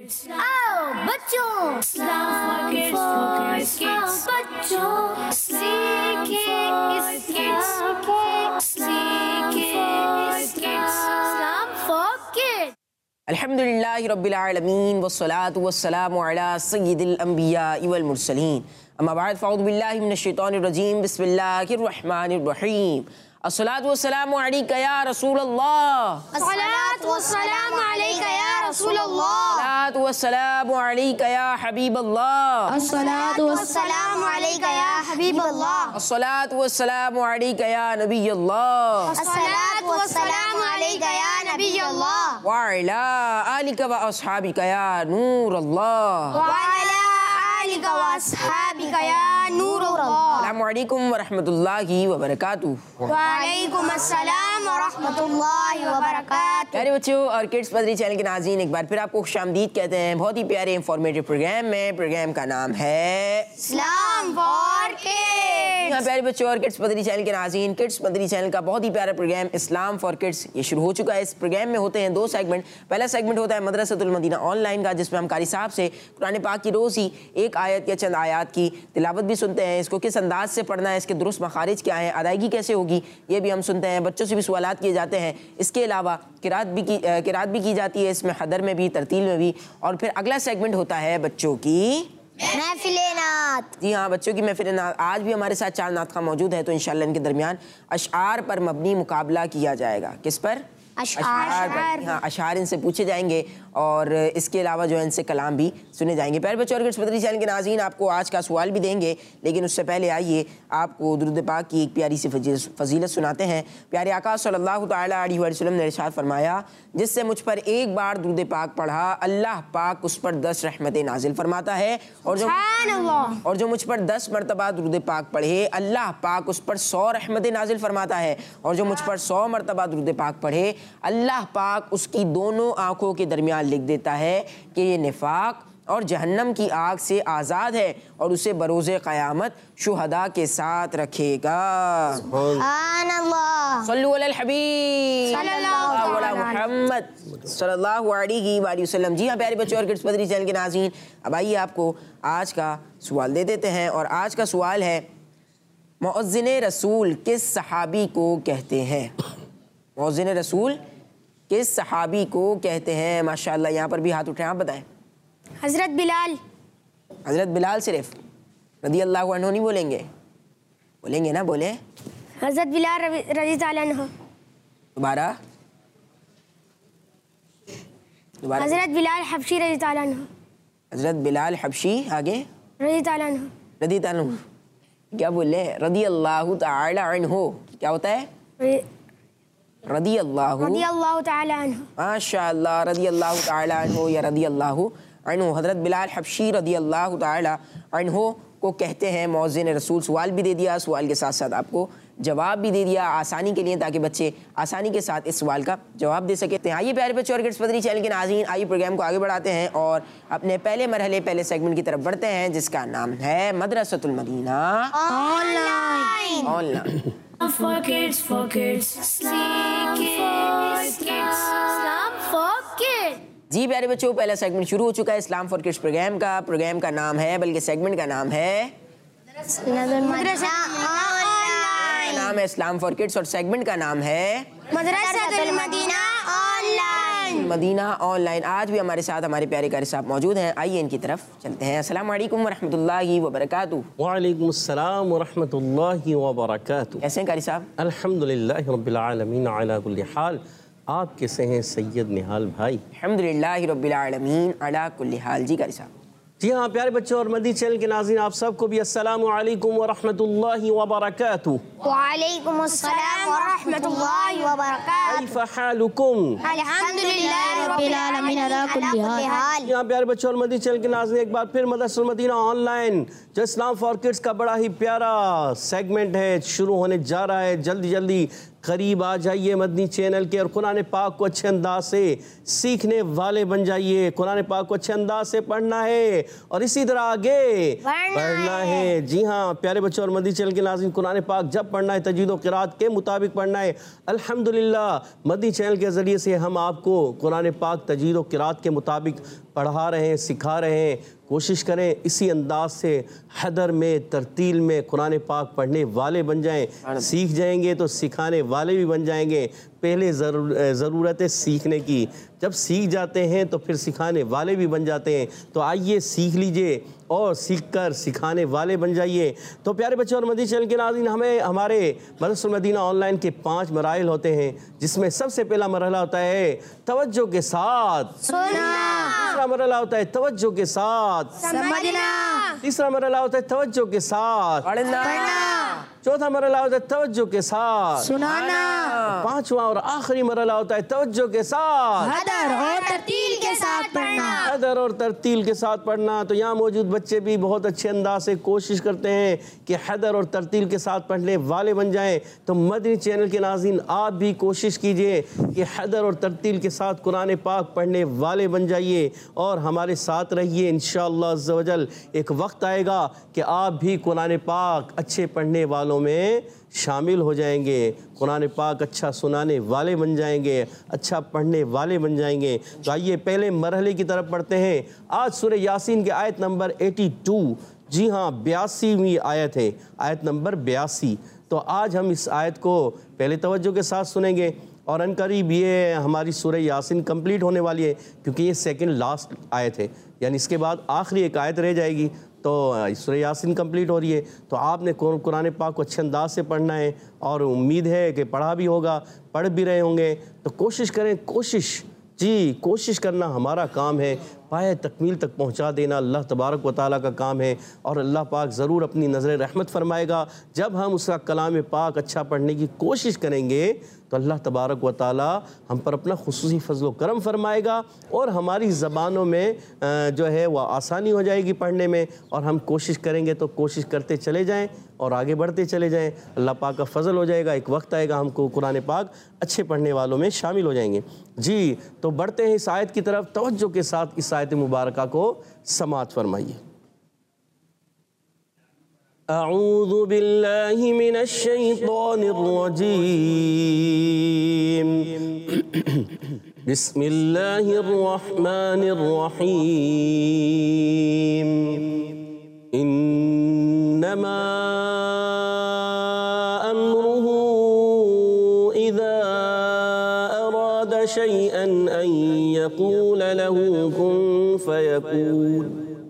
आओ बच्चों, इस्लाम for kids बच्चों सीखे इस्लाम फॉर किड्स। अल्हम्दुलिल्लाहि रब्बिल आलमीन वस्सलातु वस्सलामु अला सय्यिदिल अंबियाइ वल मुरसलीन अम्मा बाद फ़अऊज़ु बिल्लाहि मिनश शैतानिर रजीम बिस्मिल्लाहिर रहमानिर रहीम। अस्सलातु वस्सलामु अलैका या रसूलल्लाह, अस्सलातु वस्सलामु अलैका या रसूलल्लाह, अस्सलातु वस्सलामु अलैका या हबीबल्लाह, अस्सलातु वस्सलामु अलैका या हबीबल्लाह, अस्सलातु वस्सलामु अलैका या नबियल्लाह, अस्सलातु वस्सलामु अलैका या नबियल्लाह, व अला आलिका व अस्हाबिका या नूरल्लाह, व अला आलिका व अस्हाबिका या नूरल्लाह। अस्सलामु अलैकुम व रहमतुल्लाहि व बरकातुहू। वालेकुम अस्सलाम व रहमतुल्लाहि व बरकातुहू। प्यारे बच्चों और किड्स पदरी चैनल के नाज़रीन, एक बार फिर आपको खुशामदीद कहते हैं बहुत ही प्यारे इंफॉर्मेटिव प्रोग्राम में। प्रोग्राम का नाम है इस्लाम फॉर किड्स। हाँ प्यारे बच्चों और किड्स पदरी चैनल के नाज़रीन, किड्स पदरी चैनल का बहुत ही प्यारा प्रोग्राम इस्लाम फॉर किड्स ये शुरू हो चुका है। इस प्रोग्राम में होते हैं दो सेगमेंट। पहला सेगमेंट होता है मदरसतुल मदीना ऑनलाइन का, जिसमें हम कारी साहब से कुरान पाक की रोज़ ही एक आयत या चंद आयात की तिलावत भी सुनते हैं। इसको किस अंदाज से पढ़ना है, इसके दुरुस्त मखारिज क्या है, अदायगी कैसे होगी, ये भी हम सुनते हैं। बच्चों से भी सवालात किए जाते हैं। इसके अलावा किरात भी की जाती है, इसमें हदर में भी, तरतील में भी। और फिर अगला सेगमेंट होता है बच्चों की महफिले नात। जी हाँ, बच्चों की महफिल नात। आज भी हमारे साथ 4 नात खा मौजूद है, तो इंशाल्लाह इनके दरमियान अशआर पर मबनी मुकाबला किया जाएगा। किस पर? अशआर पर। हाँ, अशआर इनसे पूछे जाएंगे और इसके अलावा जो है इनसे कलाम भी सुने जाएंगे। प्यारे बच्चों और किड्स पदरी चैनल के नाज़रीन, आपको आज का सवाल भी देंगे, लेकिन उससे पहले आइए आपको दुरूद पाक की एक प्यारी सी फजीलत सुनाते हैं। प्यारे आका सल्लल्लाहु तआला अलैहि वसल्लम ने इरशाद फरमाया, जिससे मुझ पर एक बार दुरूद पाक पढ़ा, अल्लाह पाक उस पर 10 रहमतें नाजिल फरमाता है। और जो मुझ पर 10 मरतबा दुरूद पाक पढ़े, अल्लाह पाक उस पर 100 रहमतें नाजिल फरमाता है। और जो मुझ पर 100 मरतबा दुरूद पाक पढ़े, अल्लाह पाक उसकी दोनों आंखों के दरमियान लिख देता है कि ये निफाक और जहन्नम की आग से आज़ाद है और उसे बरोज़े क़यामत शुहदा के साथ रखेगा। सल्लु अलल हबीब सल्लल्लाहु अलैहि मुहम्मद सल्लल्लाहु अलैहि वसल्लम। जी हाँ प्यारे बच्चों और किड्स पदरी चैनल के नाज़रीन, अब आइए आपको आज का सवाल दे देते हैं। और आज का सवाल है, मुअज़्ज़िन रसूल किस सहाबी को कहते हैं? मुअज़्ज़िन रसूल किस सहाबी को कहते हैं? माशाअल्लाह, यहाँ पर भी हाथ उठाएं, आप बताएं। हजरत बिलाल। हजरत बिलाल सिर्फ? रदी अल्लाह अन्हु नहीं बोलेंगे? बोलेंगे ना, बोले। हजरत बिलाल रज़ी ताला अन्हु। दोबारा। हजरत बिलाल हबशी रज़ी ताला अन्हु। हजरत बिलाल हबशी, आगे। रज़ी ताला अन्हु। रदी ताला अन्हु क्या बोले? रदी अल्लाह ताला अन्हु क्या होता है? रदी अल्लाह ताला अन्हु। माशाअल्लाह, रदी अल्लाह ताला अन्हु या रदी अल्लाह अन्हु। हजरत बिलाल हबशी रदी अल्लाह ताला अन्हु को कहते हैं मुअज़्ज़िन रसूल। सवाल भी दे दिया, सवाल के साथ साथ आपको जवाब भी दे दिया आसानी के लिए, ताकि बच्चे आसानी के साथ इस सवाल का जवाब दे सके। आइए प्यारे बच्चों और किड्स पदरी चैनल के नाज़रीन, आइए प्रोग्राम को आगे बढ़ाते हैं और अपने पहले मरहले, पहले सेगमेंट की तरफ बढ़ते हैं, जिसका नाम है Madrasatul Madina online. For kids, Islam for kids. जी प्यारे बच्चों, पहला सेगमेंट शुरू हो चुका है इस्लाम फॉर किड्स प्रोग्राम का। प्रोग्राम का नाम है, बल्कि सेगमेंट का नाम है नाम है इस्लाम फॉर किड्स और सेगमेंट का नाम है मदरसतुल मदीना ऑनलाइन। मदीना ऑनलाइन। आज भी हमारे साथ हमारे प्यारे कारी साहब मौजूद हैं। आइए इनकी तरफ चलते हैं। अस्सलाम वालेकुम वरहमतुल्लाहि वबरकातुहू। वालेकुम अस्सलाम वरहमतुल्लाहि वबरकातुहू। कैसे हैं कारी साहब? अल्हम्दुलिल्लाहि रब्बिल आलमीन अला कुल्ली हाल। आप कैसे हैं सैयद निहाल भाई? अल्हम्दुलिल्लाहि रब्बिल आलमीन अला कुल्ली हाल। जी कारी साहब। जी हाँ प्यारे बच्चों और मदी चैनल के नाज़रीन, आप सबको भी अस्सलामु अलैकुम वरहमतुल्लाहि वबरकातुहू। वालेकुम अस्सलाम वरहमतुल्लाहि वबरकातुहू। कैफ़ हालुकुम? अल्हम्दुलिल्लाहि रब्बिल आलमीन अला कुल्ली हाल। यहाँ प्यारे बच्चों और मदी चैनल के नाज़रीन, एक बार फिर मदरसतुल मदीना ऑनलाइन जो इस्लाम फॉर किड्स का बड़ा ही प्यारा सेगमेंट है, शुरू होने जा रहा है। जल्दी जल्दी करीब आ जाइए मदनी चैनल के और कुरान पाक को अच्छे अंदाज से सीखने वाले बन जाइए। कुरान पाक को अच्छे अंदाज से पढ़ना है और इसी तरह आगे पढ़ना है। जी हाँ प्यारे बच्चों और मदनी चैनल के नाज़रीन, कुरान पाक जब पढ़ना है तजवीद व क़िराअत के मुताबिक पढ़ना है। अल्हम्दुलिल्लाह मदनी चैनल के ज़रिए से हम आपको कुरान पाक तजवीद व क़िराअत के मुताबिक पढ़ा रहे हैं, सिखा रहे हैं। कोशिश करें इसी अंदाज से हदर में, तरतील में कुरान पाक पढ़ने वाले बन जाएं। सीख जाएंगे तो सिखाने वाले भी बन जाएंगे। पहले ज़रूरत है सीखने की, जब सीख जाते हैं तो फिर सिखाने वाले भी बन जाते हैं। तो आइए सीख लीजिए और सीखकर सिखाने वाले बन जाइए। तो प्यारे बच्चों और मदनी चैनल के नाज़रीन, हमें हमारे मदरसतुल मदीना ऑनलाइन के 5 मराइल होते हैं, जिसमें सबसे पहला मरहला होता है तवज्जो के साथ सुनना, दूसरा मरहला होता है तवज्जो के साथ समझना, तीसरा मरहला होता है तवज्जो के साथ पढ़ना, चौथा मरहला होता है तवज्जो के साथ सुनाना, पांचवा और आखिरी मरहला होता है तवज्जो के साथ हदर और तरतील के साथ पढ़ना। हदर और तरतील के साथ पढ़ना। तो यहाँ मौजूद बच्चे भी बहुत अच्छे अंदाज से कोशिश करते हैं कि हदर और तरतील के साथ पढ़ने वाले बन जाएं। तो मदनी चैनल के नाज़रीन आप भी कोशिश कीजिए कि हदर और तरतील के साथ कुरान पाक पढ़ने वाले बन जाइए और हमारे साथ रहिए। इंशाअल्लाह अज़्ज़ व जल एक वक्त आएगा कि आप भी कुरान पाक अच्छे पढ़ने वालों में शामिल हो जाएंगे, कुरान पाक अच्छा सुनाने वाले बन जाएंगे, अच्छा पढ़ने वाले बन जाएंगे। तो आइए पहले मरहले की तरफ पढ़ते हैं। आज सूरह यासीन के आयत नंबर 82, जी हाँ 82वीं आयत है, आयत नंबर 82। तो आज हम इस आयत को पहले तवज्जो के साथ सुनेंगे और अनकरीब ये हमारी सूरह यासीन कंप्लीट होने वाली है, क्योंकि ये सेकंड लास्ट आयत है, यानी इसके बाद आखिरी एक आयत रह जाएगी। तो सूरह यासीन कंप्लीट हो रही है। तो आपने कुरान पाक को अच्छे अंदाज से पढ़ना है और उम्मीद है कि पढ़ा भी होगा, पढ़ भी रहे होंगे। तो कोशिश करें, कोशिश करना हमारा काम है, पाए तकमील तक पहुंचा देना अल्लाह तबारक व तआला का काम है। और अल्लाह पाक ज़रूर अपनी नज़र रहमत फरमाएगा जब हम उसका कलाम पाक अच्छा पढ़ने की कोशिश करेंगे। तो अल्लाह तबारक व तआला हम पर अपना खुसूसी फजल व करम फरमाएगा और हमारी ज़बानों में जो है वह आसानी हो जाएगी पढ़ने में। और हम कोशिश करेंगे तो कोशिश करते चले जाएं और आगे बढ़ते चले जाएं। अल्लाह पाक का फजल हो जाएगा, एक वक्त आएगा हमको कुरान पाक अच्छे पढ़ने वालों में शामिल हो जाएंगे। जी तो बढ़ते हैं इस आयत की तरफ, तवज्जो के साथ इस आयत मुबारका को समाअत फरमाइए। अऊज़ु बिल्लाहि मिनश शैतानिर रजीम, बिस्मिल्लाहिर रहमानिर रहीम, इन्नमा अम्रुहु इज़ा अरादा शैअन अन यक़ूल लहू कुन फयकून।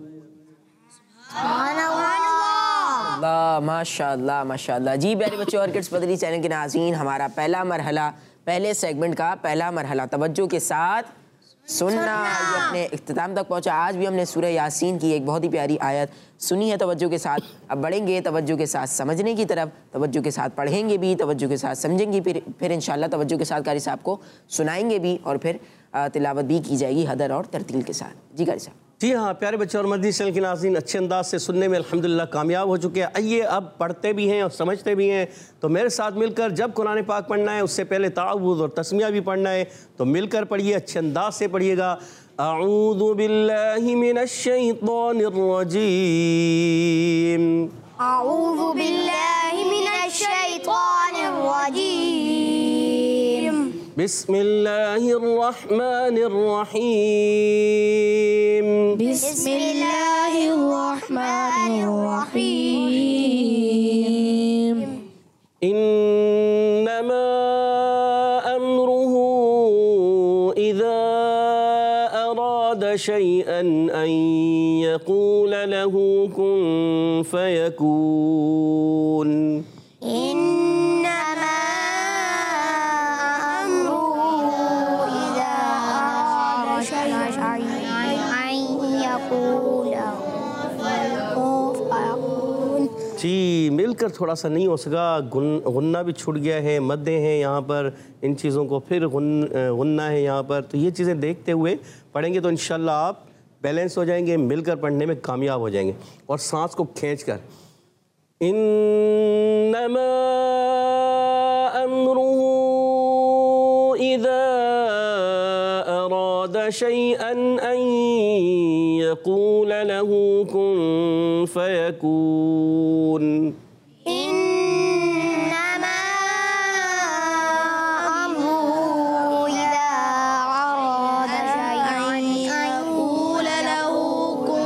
माशाअल्लाह माशाअल्लाह। जी प्यारे बच्चों और किड्स मदनी चैनल के नाज़रीन, हमारा पहला मरहला, पहले सेगमेंट का पहला मरहला तवज्जो के साथ सुनना ये अपने इख्तिताम तक पहुंचा। आज भी हमने सूरह यासीन की एक बहुत ही प्यारी आयत सुनी है तवज्जो के साथ। अब बढ़ेंगे तवज्जो के साथ समझने की तरफ, तवज्जो के साथ पढ़ेंगे भी, तवज्जो के साथ समझेंगे, फिर इंशाअल्लाह तवज्जो के साथ कारी साहब को सुनाएंगे भी और फिर तिलावत भी की जाएगी हदर और तरतील के साथ। जी कारी साहब। जी हाँ प्यारे बच्चे और मदनी चैनल के नाज़रीन, अच्छे अंदाज से सुनने में अल्हम्दुलिल्लाह कामयाब हो चुके हैं। आइए अब पढ़ते भी हैं और समझते भी हैं। तो मेरे साथ मिलकर जब कुरान पाक पढ़ना है उससे पहले तावुज़ और तस्मिया भी पढ़ना है। तो मिलकर पढ़िए, अच्छे अंदाज से पढ़िएगा। अऊज़ु बिल्लाहि मिनश शैतानिर रजीम, अऊज़ु बिल्लाहि मिनश शैतानिर रजीम, बिस्मिल्लाहिर रहमानिर रहीम, बिस्मिल्लाहिर रहमानिर रहीम, इन्नमा अम्रुहु इज़ा अरादा शैअन अन यक़ूल लहू कुन फयकून। जी मिलकर थोड़ा सा नहीं हो सका, गुन्ना भी छूट गया है, मद्दे हैं यहाँ पर, इन चीज़ों को फिर गुन्ना है यहाँ पर। तो ये चीज़ें देखते हुए पढ़ेंगे तो इंशाल्लाह आप बैलेंस हो जाएंगे, मिलकर पढ़ने में कामयाब हो जाएंगे। और सांस को खींचकर, इन्नमा अम्रुहु अराद शैअन अन यक़ूल लहू कुन फयकून। इन्नमा अम्रुहु इज़ा अराद शैअन अन यक़ूल लहू कुन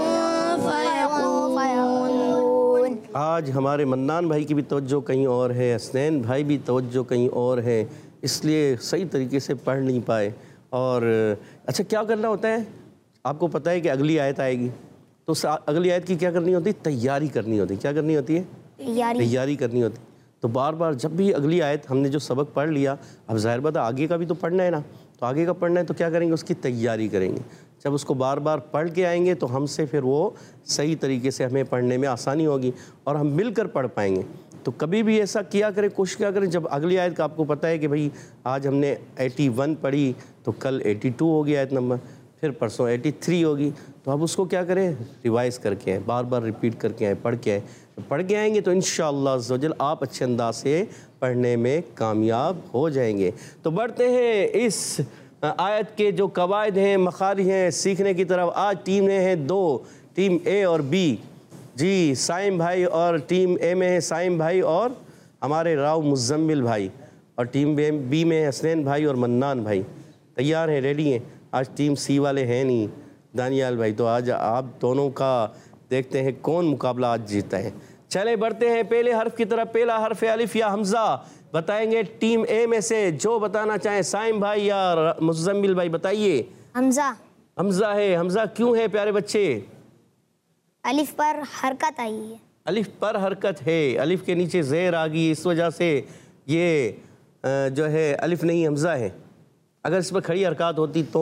फयकून। आज हमारे मन्नान भाई की भी तवज्जो कहीं और है, हसनैन भाई भी तवज्जो कहीं और है, इसलिए सही तरीके से पढ़ नहीं पाए। और अच्छा, क्या करना होता है? आपको पता है कि अगली आयत आएगी, तो अगली आयत की क्या करनी होती है? तैयारी करनी होती है। क्या करनी होती है? तैयारी करनी होती है। तो बार बार जब भी अगली आयत, हमने जो सबक पढ़ लिया, अब ज़ाहिर बात है आगे का भी तो पढ़ना है ना, तो आगे का पढ़ना है तो क्या करेंगे? उसकी तैयारी करेंगे। जब उसको बार बार पढ़ के आएंगे तो हमसे फिर वो सही तरीके से हमें पढ़ने में आसानी होगी और हम मिलकर पढ़ पाएंगे। तो कभी भी ऐसा किया करें, कोशिश किया करें, जब अगली आयत का आपको पता है कि भाई आज हमने 81 पढ़ी तो कल 82 होगी आयत नंबर, फिर परसों 83 होगी, तो अब उसको क्या करें? रिवाइज़ करके आए, बार बार रिपीट करके आए, पढ़ के आए। पढ़ के आएंगे तो इंशाअल्लाह अज़्ज़ वजल आप अच्छे अंदाज से पढ़ने में कामयाब हो जाएंगे। तो बढ़ते हैं इस आयत के जो कवायद हैं, मखारिज हैं, सीखने की तरफ। आज टीम में है 2, टीम ए और बी। जी, साइम भाई और टीम ए में है साइम भाई और हमारे राव मुज़म्मिल भाई, और टीम बी में हसनैन भाई और मन्नान भाई। तैयार हैं, रेडी हैं? आज टीम सी वाले हैं नहीं, दानियाल भाई, तो आज आप दोनों का देखते हैं कौन मुकाबला आज जीता है। चले बढ़ते हैं पहले हर्फ की तरफ। पहला हर्फ है अलिफ या हमज़ा। बताएंगे टीम ए में से, जो बताना चाहें, साइम भाई या मुज़म्मिल भाई, बताइए। हमज़ा। हमज़ा है। हमज़ा क्यों है प्यारे बच्चे? अलिफ पर हरकत आई है। अलिफ पर हरकत है, अलिफ के नीचे ज़ेर आ गई, इस वजह से ये जो है अलिफ नहीं हमज़ा है। अगर इस पर खड़ी हरकत होती तो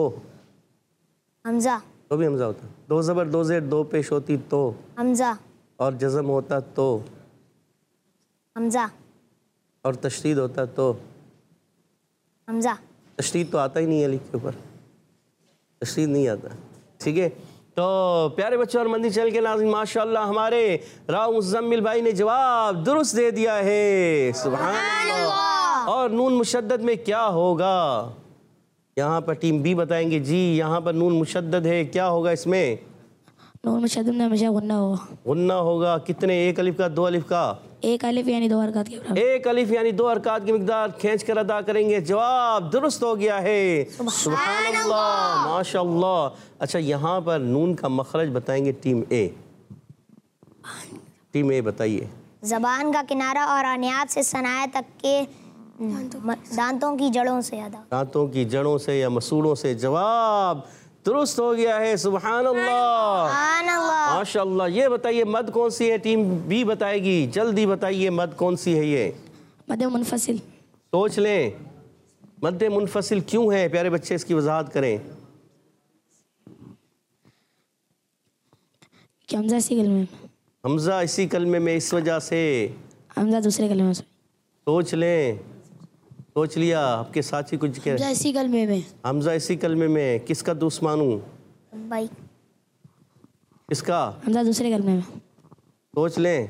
हमज़ा, तो भी हमज़ा होता। 2 ज़बर 2 ज़ेर 2 पेश होती तो हमज़ा, और जज़म होता तो हमज़ा, और तशदीद होता तो हमज़ा। तशदीद तो आता ही नहीं है अलिफ के ऊपर, तशदीद नहीं आता। ठीक है, तो प्यारे बच्चों और मंदी चैनल के नाज़रीन, माशाअल्लाह हमारे राव मुज़म्मिल भाई ने जवाब दुरुस्त दे दिया है। सुभान अल्लाह। और नून मुशद्दद में क्या होगा? यहाँ पर टीम बी बताएंगे। जी, यहाँ पर नून मुशद्दद है, क्या होगा इसमें? नून मुशद्दद में हमेशा गुन्ना होगा। गुन्ना होगा। कितने? 1 अलिफ का, 2 अलिफ का? 1 अलिफ यानी 2 हरकत के बराबर। 1 अलिफ यानी 2 हरकत की मिकदार खींच कर अदा करेंगे। जवाब दुरुस्त हो गया है। सुभान अल्लाह, माशाअल्लाह। अच्छा, यहाँ पर नून का मखरज बताएंगे टीम ए। टीम ए बताइए। ज़बान का किनारा और अनियात से सनाया तक के दांतों की जड़ों से अदा। दांतों की जड़ों से या मसूड़ों से। जवाब दुरुस्त हो गया है। सुभान अल्लाह, माशाअल्लाह। ये बताइए मद कौन सी है? टीम बी बताएगी, जल्दी बताइए मद कौन सी है? ये मद मुनफसिल। सोच लें, मद मुनफसिल क्यों है प्यारे बच्चे, इसकी वजाहत करें। कि हमज़ा इसी कलमे में। हमज़ा इसी कलमे में, इस वजह से। हमज़ा दूसरे कलमे में। सोच लें, सोच लिया? आपके साथी कुछ कह? हमज़ा इसी कलमे में। हमज़ा इसी कलमे में। किसका दोस्त मानूं? भाई किसका? हमज़ा दूसरे कलमे में। सोच लें,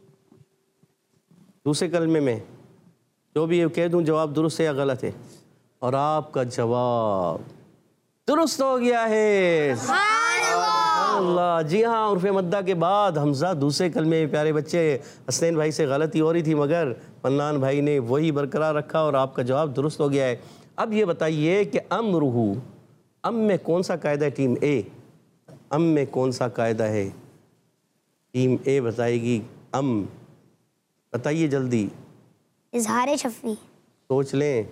दूसरे कलमे में। जो भी कह दूं जवाब दुरुस्त है या गलत है? और आपका जवाब दुरुस्त हो गया है। अल्लाह। जी हाँ, उर्फ़े मद्दा के बाद हमज़ा दूसरे कलमे में। प्यारे बच्चे, हसनैन भाई से गलती हो रही थी मगर मन्नान भाई ने वही बरकरार रखा और आपका जवाब दुरुस्त हो गया है। अब ये बताइए कि अमरुहु, अम में कौन सा कायदा है? टीम ए, अम में कौन सा कायदा है? टीम ए बताएगी। अम बताइए जल्दी। इजहार शफ़ी। सोच लें।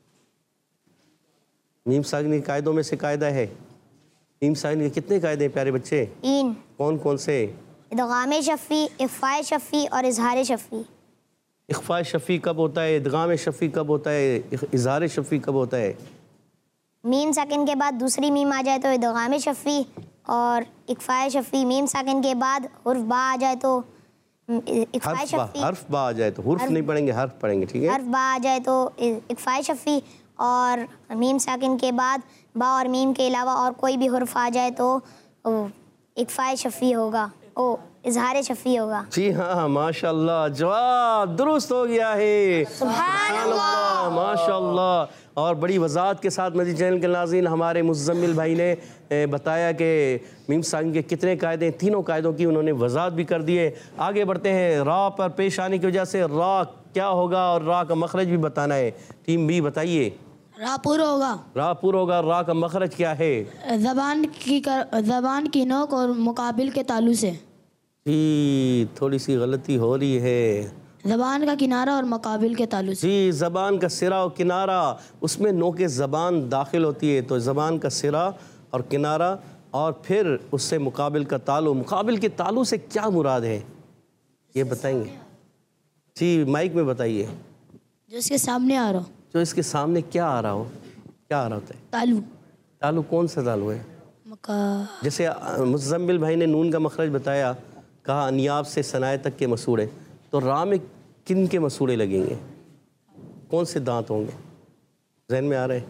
मीम सागनी कायदों में से कायदा है। मीम सागनी के कितने कायदे हैं प्यारे बच्चे? 3। कौन कौन से? इदगाम शफ़ी, इफ़ाए शफ़ी और इजहार शफ़ी। इख़फ़ा शफ़ी कब होता है? इदगाम शफ़ी कब होता है? इज़हार शफ़ी कब होता है? मीम साकिन के बाद दूसरी मीम आ जाए तो इदगाम शफ़ी, और इक़फ़ाए शफ़ी मीम साकिन के बाद हुर्फ बा आ जाए तो इक़फ़ाए शफ़ी। हर्फ बा आ जाए तो हुर्फ नहीं पढ़ेंगे, हर्फ पढ़ेंगे। ठीक है, हर्फ बा आ जाए तो इक़फ़ाए शफ़ी, और मीम साकिन के बाद बा और मीम के अलावा और कोई भी हुर्फ आ जाए तो इक़फ़ाए शफ़ी होगा, ओ इज़हार शफ़ी होगा। जी हाँ, माशाअल्लाह, जवाब दुरुस्त हो गया है। सुभान अल्लाह, माशाअल्लाह। और बड़ी वजाहत के साथ मदनी चैनल के नाज़रीन हमारे मुज़म्मिल भाई ने बताया कि मीम साकिन के कितने कायदे, तीनों कायदों की उन्होंने वजाहत भी कर दी है। आगे बढ़ते हैं। रा पर पेश आने की वजह से रा क्या होगा और रा का मखरज भी बताना है। टीम बी बताइए। रापुर होगा। रापुर होगा। रा का मखरज क्या है? ज़बान की नोक और मुकाबिल के तालु से। जी थोड़ी सी गलती हो रही है। ज़बान का किनारा और मुकाबिल के तालु से। जी ज़बान का सिरा और किनारा, उसमें नोके ज़बान दाखिल होती है, तो ज़बान का सिरा और किनारा और फिर उससे मुकाबिल का तालु। मुकाबिल के तालु से क्या मुराद है ये बताएंगे? जी माइक में बताइए। जो इसके सामने आ रहा हो। जो इसके सामने क्या आ रहा हो? क्या आ रहा होता है? तालु। तालु कौन सा तालु है? जैसे मुज़म्मिल भाई ने नून का मखरज बताया, कहा अनियाब से सनाए तक के मसूड़े, तो रा में किन के मसूड़े लगेंगे? कौन से दांत होंगे? जहन में आ रहे?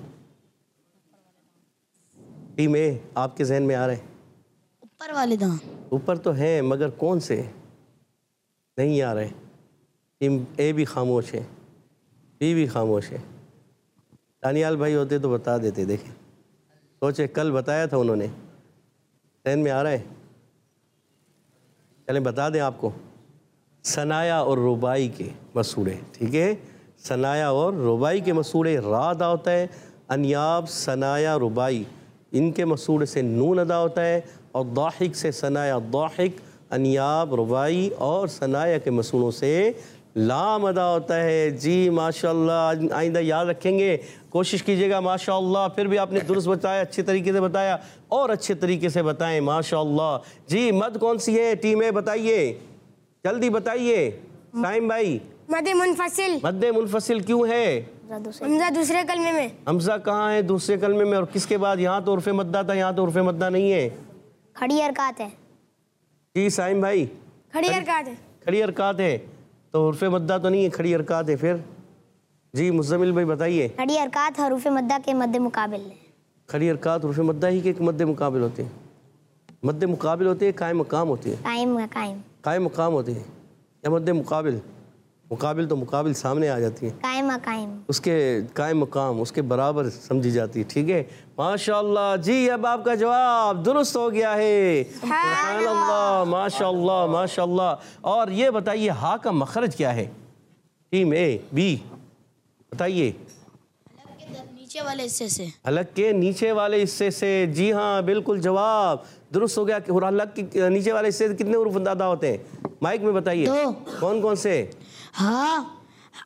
टीम ए आपके जहन में आ रहे? ऊपर वाले दांत। ऊपर तो हैं मगर कौन से नहीं आ रहे? टीम ए भी खामोश है, बी भी खामोश है। दानियाल भाई होते तो बता देते। देखें सोचे, कल बताया था उन्होंने। जहन में आ रहा है? चले बता दें आपको। सनाया और रुबाई के मसूड़े, ठीक है? सनाया और रुबाई के मसूड़े रा अदा होता है। अनियाब सनाया रुबाई इनके मसूड़े से नून अदा होता है। और दाहिक से सनाया दाहिक, अनियाब रुबाई और सनाया के मसूड़ों से लाम अदा होता है। जी माशाल्लाह, आइंदा याद रखेंगे, कोशिश कीजिएगा। माशाल्लाह फिर भी आपने दुरुस्त बताया, अच्छे तरीके से बताया और अच्छे तरीके से बताएं माशाल्लाह। जी मद कौन सी है? टीम ए बताइए, जल्दी बताइए। साइम भाई। मद्दे मुनफसिल। मद्दे मुनफसिल क्यों है? हमजा दूसरे कलमे में। हमजा कहाँ है दूसरे कलमे में और किसके बाद? यहाँ तो उर्फ़े मद्दा था, यहाँ तो उर्फ़े मद्दा नहीं है। खड़ी हरकत है। जी साइम भाई। खड़ी हरकत है। खड़ी हरकत है तो उर्फ़े मद्दा तो नहीं है, खड़ी हरकत है। फिर जी मुज़म्मिल भाई बताइए। खड़ी हरकत हरूफ मद्दा के मद्दे मुकाबिल है। खड़ी हरकत उर्फ़े मद्दा ही के मद्दे मुकाबिल होते हैं। मद्दे मुकाबिल होती है, कायम मकाम होती है। कायम मकाम होती है या मद्दे मुकाबिल? मुकाबिल तो मुकाबिल सामने आ जाती है, कायम उसके कायम मकाम उसके बराबर समझी जाती है। ठीक है माशाल्लाह। जी अब आपका जवाब दुरुस्त हो गया है। सुभानअल्लाह, माशाल्लाह माशाल्लाह। और ये बताइए हा का मखरज क्या है? टीम ए बी बताइए। नीचे वाले हिस्से से। हलक के नीचे वाले हिस्से से। जी हाँ बिल्कुल जवाब दुरुस्त हो गया। और हलक के नीचे वाले हिस्से से कितने हुरूफ अदा होते हैं? माइक में बताइए। कौन कौन से? हाँ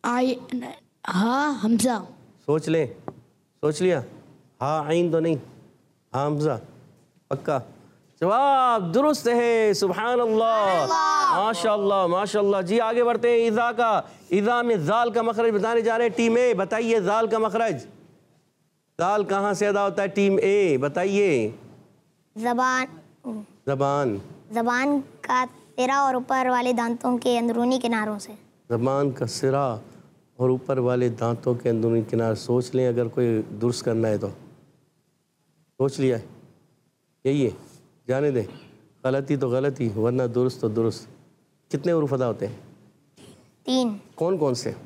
हमजा। सोच ले, सोच लिया? हाँ आइन तो नहीं, हाँ हमजा पक्का। जवाब दुरुस्त है। सुभान अल्लाह, माशाल्लाह माशाल्लाह। जी आगे बढ़ते हैं। इज़ा का, इज़ा में जाल का मखरज बताने जा रहे हैं। टीम ए बताइए जाल का मखरज। जाल कहाँ से अदा होता है? टीम ए बताइए। ज़बान का सिरा और ऊपर वाले दांतों के अंदरूनी किनारों से। ज़बान का सिरा और ऊपर वाले दांतों के अंदरूनी किनारे। सोच लें, अगर कोई दुरुस्त करना है तो सोच लिया है, यही है, जाने दें। गलती तो गलती, वरना दुरुस्त तो दुरुस्त। कितने हुरूफ अदा होते हैं? 3। कौन कौन से?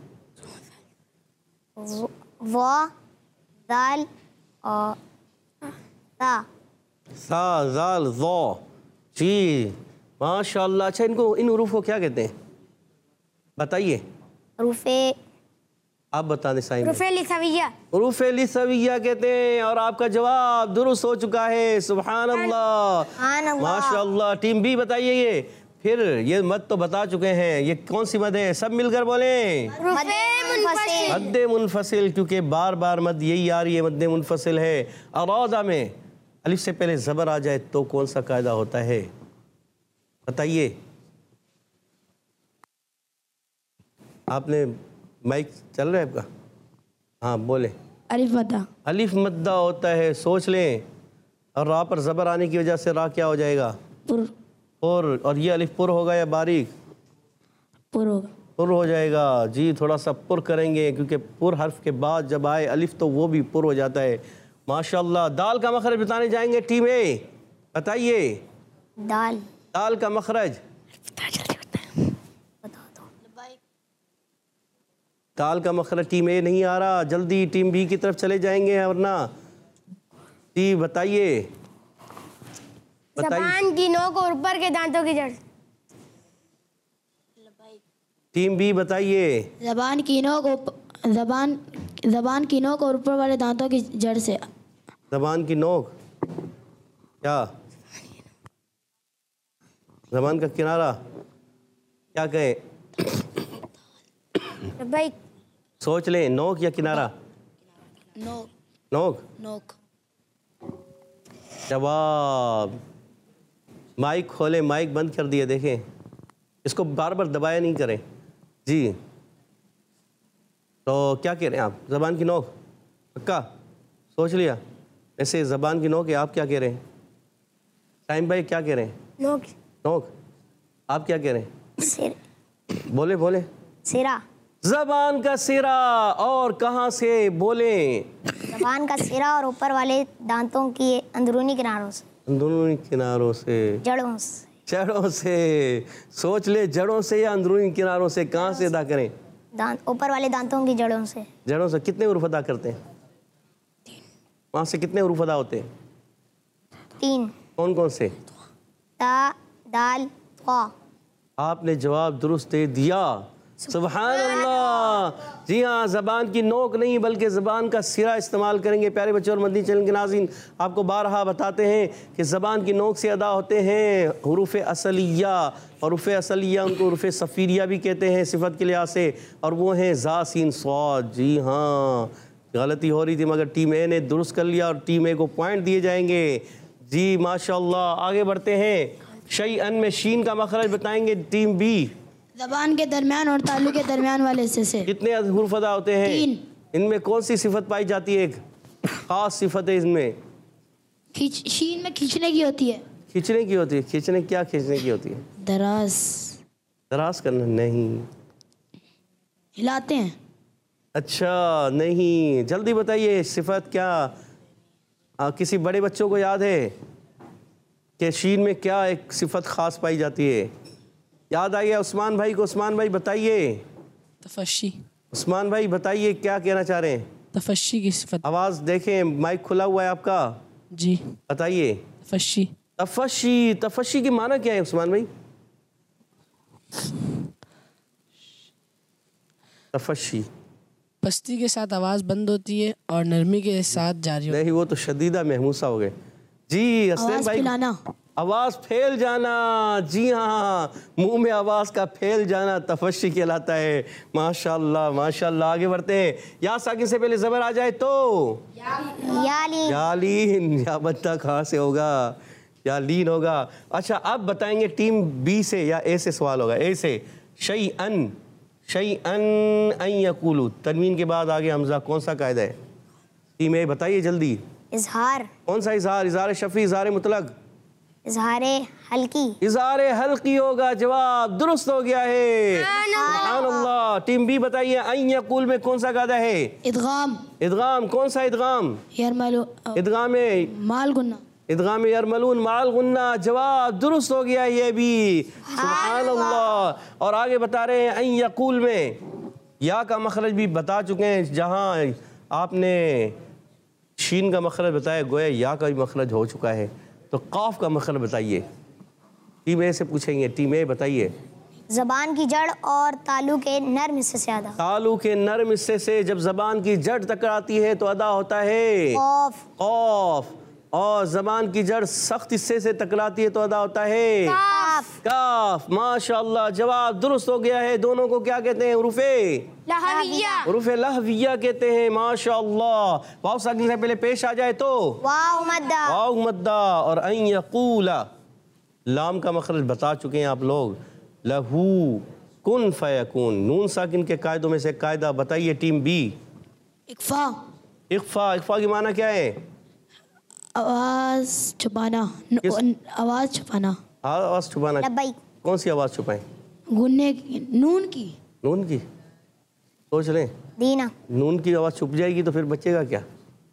वा, दाल और ता। सा, जाल, ज़ौ। जी माशाल्लाह। अच्छा इनको, इन हुरूफ को क्या कहते हैं बताइए? रूफे। आप बता दें साइम। रूफे लिसविया। रूफे लिसविया कहते हैं। और आपका जवाब दुरुस्त हो चुका है। सुभान अल्लाह माशाल्लाह। टीम बी बताइए। ये फिर ये मद तो बता चुके हैं, ये कौन सी मद है? सब मिलकर बोलें। मद्दे मुनफसिल, क्योंकि बार बार मद यही आ रही है, मद्दे मुनफसिल है। अरादा में अलिफ से पहले ज़बर आ जाए तो कौन सा कायदा होता है बताइए? आपने माइक चल रहा है आपका? हाँ बोले। अलिफ मद्दा। अलिफ मद्दा होता है, सोच लें। और रा पर ज़बर आने की वजह से रा क्या हो जाएगा? पुर। और ये अलिफ पुर होगा या बारीक? पुर होगा। पुर हो जाएगा। जी थोड़ा सा पुर करेंगे, क्योंकि पुर हर्फ के बाद जब आए अलिफ तो वो भी पुर हो जाता है। माशाल्लाह। दाल का मखरज बताने जाएंगे। टीम ए बताइए। दाल का मखरज। दाल का मखरज टीम ए नहीं आ रहा, जल्दी टीम बी की तरफ चले जाएंगे वरना। जी बताइए। जबान की नोक और ऊपर के दांतों की जड़। टीम बी बताइए। जबान की नोक और ऊपर वाले दांतों की जड़ से। जबान की नोक क्या? जबान का किनारा क्या कहें? भाई सोच लें, नोक या किनारा? नोक। नोक। नोक। जवाब। माइक खोलें, माइक बंद कर दिया, देखें इसको बार बार दबाया नहीं करें। जी तो क्या कह रहे हैं आप? ज़बान की नोक पक्का सोच लिया? ऐसे ज़बान की नोक है, आप क्या कह रहे हैं? टाइम भाई क्या कह रहे हैं? नोक। नोक। आप क्या कह रहे हैं? सिर, बोले बोले। सिरा। ज़बान का सिरा। और कहाँ से? बोले। जबान का सिरा और ऊपर वाले दांतों की अंदरूनी किनारों से। अंदरूनी किनारों से। जड़ों से। जड़ों से। सोच ले, जड़ों से या अंदरूनी किनारों से? कहाँ से अदा करें? दांत, ऊपर वाले दांतों की जड़ों से। जड़ों से। कितने हुरूफ अदा करते हैं? वहाँ से कितने हुरूफ अदा होते हैं? 3। कौन कौन से? ता, दाल, ता। आपने जवाब दुरुस्त दे दिया। सुभान अल्लाह। जी हाँ, ज़बान की नोक नहीं बल्कि ज़बान का सिरा इस्तेमाल करेंगे। प्यारे बच्चों और मदनी चैनल के नाज़रीन, आपको बारहा बताते हैं कि ज़बान की नोक से अदा होते हैं हुरूफ असलिया, और हुरूफ असलिया उनको हुरूफ सफ़ीरिया भी कहते हैं सिफ़त के लिहाज से, और वो हैं ज़ा सीन स्वाद। जी हाँ, गलती हो रही थी मगर टीम ए ने दुरुस्त कर लिया और टीम ए को पॉइंट दिए जाएंगे। जी माशाअल्लाह। आगे बढ़ते हैं। शैअन में शीन का मखरज बताएंगे टीम बी। जबान के दरमियान और तालु के दरमियान वाले हिस्से से। कितने हुरूफ अदा होते हैं? 3। इनमें कौन सी सिफत पाई जाती है? एक खास सिफत है इसमें। शीन में खींचने की होती है। खींचने की होती है? खींचने क्या खींचने की होती है? दराज। दराज करना नहीं। हिलाते हैं। अच्छा नहीं, जल्दी बताइए सिफत क्या? किसी बड़े बच्चों को याद है कि शीन में क्या एक सिफत खास पाई जाती है? याद आ गया उस्मान भाई को? उस्मान भाई बताइए। तफशी। उस्मान भाई बताइए क्या कहना चाह रहे हैं? तफशी की सिफत। आवाज़ देखें, माइक खुला हुआ है आपका। जी बताइए। तफशी। तफशी। तफशी की माना क्या है उस्मान भाई? तफशी। पस्ती के साथ आवाज़ बंद होती है और नरमी के साथ जारी होती है। नहीं, वो तो शदीदा महमूसा हो गए। जी हसनैन आवाज भाई। फैलाना। आवाज़ फैल जाना। जी हाँ, मुंह में आवाज़ का फैल जाना तफशी कहलाता है। माशाल्लाह माशाल्लाह। आगे बढ़ते हैं। या साकिन से पहले ज़बर आ जाए तो यालीन। यालीन। या बद्दा कहाँ से होगा? यालीन होगा। अच्छा अब बताएंगे टीम बी से या ए से सवाल होगा? ए से। शैअन। शैअन अन यकूलू, तनवीन के बाद आगे हमजा, कौन सा कायदा है? टीम ए बताइए जल्दी। इजहार। कौन सा इजहार? इजहार शफी, इजहार मुतलक? इजहारे हल्की। इजहारे हल्की होगा। जवाब दुरुस्त हो गया है। सुभान अल्लाह। टीम बी बताइए अन यकूल में कौन सा कायदा है? इदगाम। इदगाम। कौन सा इदगाम? यरमलू। इदगाम माल गुन्ना। इदगाम यरमलून माल गुन्ना। जवाब दुरुस्त हो गया ये भी। सुभान अल्लाह। और आगे बता रहे हैं अन यकूल में या का मखरज भी बता चुके हैं। जहाँ आपने शीन का मखरज बताया, गोया या का भी मखरज हो चुका है। तो काफ का मखरज बताइए। टीम ए से पूछेंगे। टीम ए बताइए। जबान की जड़ और तालू के नर्म हिस्से से अदा। तालू के नर्म हिस्से से जब जबान की जड़ टकराती है तो अदा होता है कौफ। कौफ। और जबान की जड़ सख्त हिस्से से टकराती है तो अदा होता है काफ। काफ। माशाल्लाह। जवाब दुरुस्त हो गया है। दोनों को क्या कहते हैं? उरुफे लहविया। उरुफे लहविया कहते हैं। माशाल्लाह। वाव साकिन से पहले पेश आ जाए तो वाव मद्दा। वाव मद्दा। और अन यकूला लाम का मखरज बता चुके हैं आप लोग। लहू कुन फयकून। नून साकिन के कायदों में से कायदा बताइए टीम बी। इक्फा। इक्फा। इक्फा की माना क्या है? आवाज छुपाना। आवाज छुपाना। आवाज छुपाना। लब्बैक। कौन सी आवाज छुपाएं? गुन्ने की। नून की। नून की। सोच लें, दीना। नून की आवाज छुप जाएगी तो फिर बचेगा क्या?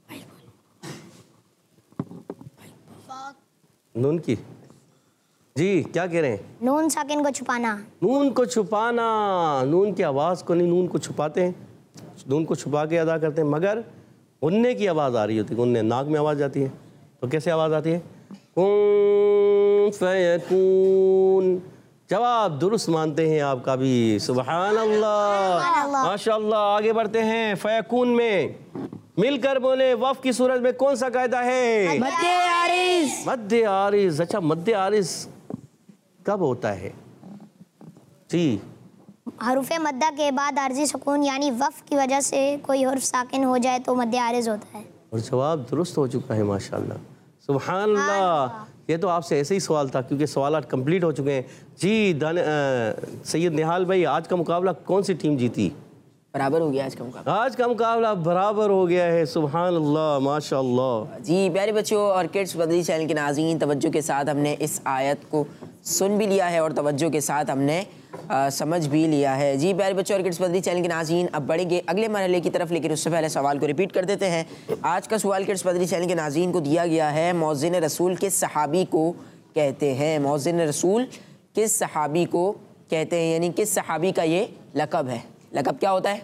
नून की। जी क्या कह रहे हैं? नून साकिन को छुपाना। नून को छुपाना। नून की आवाज को नहीं, नून को छुपाते हैं। नून को छुपा के अदा करते हैं, मगर गुन्ने की आवाज़ आ रही होती है, गुन्ने नाक में आवाज़ जाती है। तो कैसे आवाज़ आती है? कुन फयकून। जवाब दुरुस्त मानते हैं आपका भी, सुबहान अल्लाह, माशाअल्लाह। आगे बढ़ते हैं, फयकून में मिलकर बोले वफ की सूरत में कौन सा कायदा है? मद्दे आरिज। मद्दे आरिज। अच्छा, मद्दे आरिज कब होता है जी? हरूफ मद्दा के बाद आर्जी सुकून यानी वफ की वजह से कोई हर्फ साकिन हो जाए तो मद्दे आरिज होता है। और जवाब दुरुस्त हो चुका है, माशाअल्लाह, सुभान अल्लाह। ये तो आपसे ऐसे ही सवाल था क्योंकि सवाल कंप्लीट हो चुके हैं जी। सैयद निहाल भाई, आज का मुकाबला कौन सी टीम जीती? बराबर हो गया आज का मुकाबला। आज का मुकाबला बराबर हो गया है, सुभान अल्लाह, माशाअल्लाह जी। प्यारे बच्चों और किड्स बदली चैनल के नाज़रीन, तवज्जो के साथ हमने इस आयत को सुन भी लिया है और तवज्जो के साथ हमने समझ भी लिया है। जी प्यारे बच्चों और किड्स बदली चैनल के नाज़रीन, अब बढ़ेंगे अगले मरहले की तरफ, लेकिन उससे पहले सवाल को रिपीट कर देते हैं। आज का सवाल किड्स बदली चैनल के नाज़रीन को दिया गया है, मौज़िन रसूल किस सहाबी को कहते हैं? मौज़िन रसूल किस सहाबी को कहते हैं, यानी किस सहाबी का ये लक़ब है? लक़ब क्या होता है?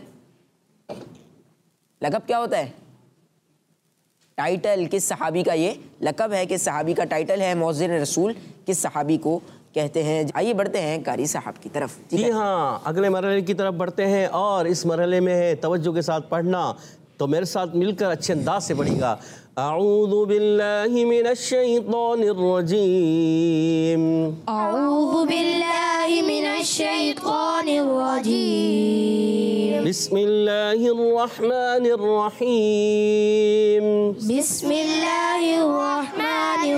लक़ब क्या होता है? टाइटल। किस सहाबी का ये लक़ब है, किस सहाबी का टाइटल है? मौज़िन रसूल किस सहाबी को कहते हैं? आइए बढ़ते हैं कारी साहब की तरफ। जी हाँ, अगले मरहले की तरफ बढ़ते हैं और इस मरहले में है तवज्जो के साथ पढ़ना, तो मेरे साथ मिलकर अच्छे अंदाज से पढ़िएगा। अऊज़ु बिल्लाहि मिनश शैतानिर रजीम। अऊज़ु बिल्लाहि मिनश शैतानिर रजीम। बिस्मिल्लाहिर रहमानिर रहीम। बिस्मिल्लाहिर रहमानिर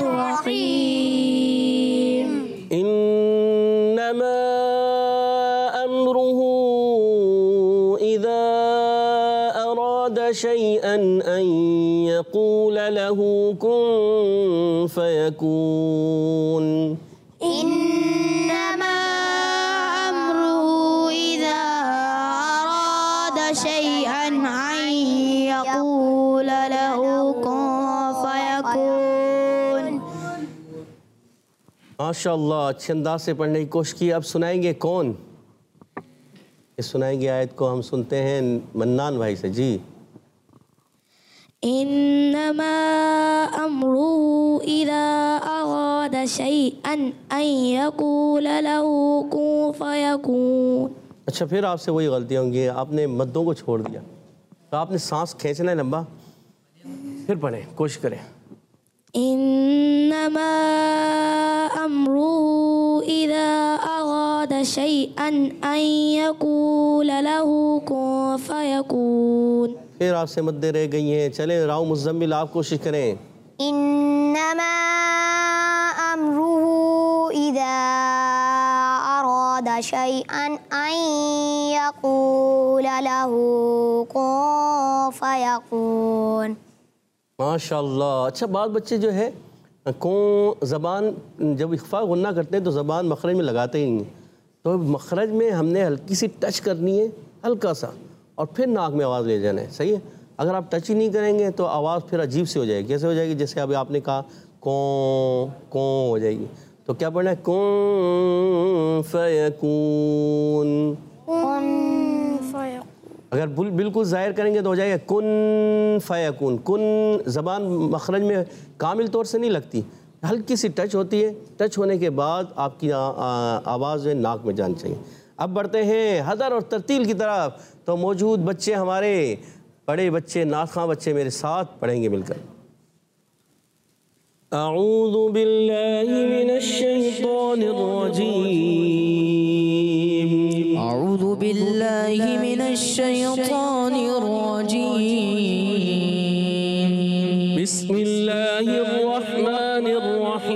रहीम। इन्नमा अम्रुहु इज़ा अरादा शैअन अन यक़ूल लहू कुन फयकून। इन्नमा अम्रुहु इज़ा अरादा शैअन अन यक़ूल लहू कुन फयकून। माशाअल्लाह, अच्छे अंदाज से पढ़ने की कोशिश की। अब सुनाएंगे कौन? ये सुनाएंगे आयत को, हम सुनते हैं मन्नान भाई से। जी। इन्नमा अम्रुहु इज़ा अरादा शैअन अन यक़ूल लहू कुन फयकून। अच्छा, फिर आपसे वही गलतियाँ होंगी, आपने मद्दों को छोड़ दिया, तो आपने सांस खींचना है लंबा। फिर पढ़ें, कोशिश करें। इन्नमा अम्रुहु इज़ा अरादा शैअन अन यक़ूल लहू कुन फयकून। फिर आपसे मद्दे रह गई हैं। चले राव मुज़म्मिल, आप कोशिश करें। इन्नमा अम्रुहु इज़ा अरादा शैअन अन यक़ूल लहू कुन फयकून। माशाअल्लाह। अच्छा, बाद बच्चे जो है को ज़बान जब इख्फा गुन्ना करते हैं तो ज़बान मखरज में लगाते ही नहीं, तो मखरज में हमने हल्की सी टच करनी है, हल्का सा, और फिर नाक में आवाज़ ले जाना है। सही है? अगर आप टच ही नहीं करेंगे तो आवाज़ फिर अजीब सी हो जाएगी। कैसे हो जाएगी? जैसे अभी आपने कहा कौन हो जाएगी, तो क्या पढ़ना है? कुन फयकून। अगर बिल्कुल ज़ाहिर करेंगे तो हो जाएगा कुन फयकून। कुन ज़बान मखरज में कामिल तौर से नहीं लगती, हल्की सी टच होती है। टच होने के बाद आपकी आवाज़ जो है नाक में जानी चाहिए। अब बढ़ते हैं हदर और तरतील की तरफ, तो मौजूद बच्चे हमारे बड़े बच्चे, नाख़वां बच्चे मेरे साथ पढ़ेंगे मिलकर। अऊज़ु बिल्लाहि मिनश शैतानिर रजीम। अऊज़ु बिल्लाहि मिनश शैतानिर रजीम। बिस्मिल्लाहिर रहमानिर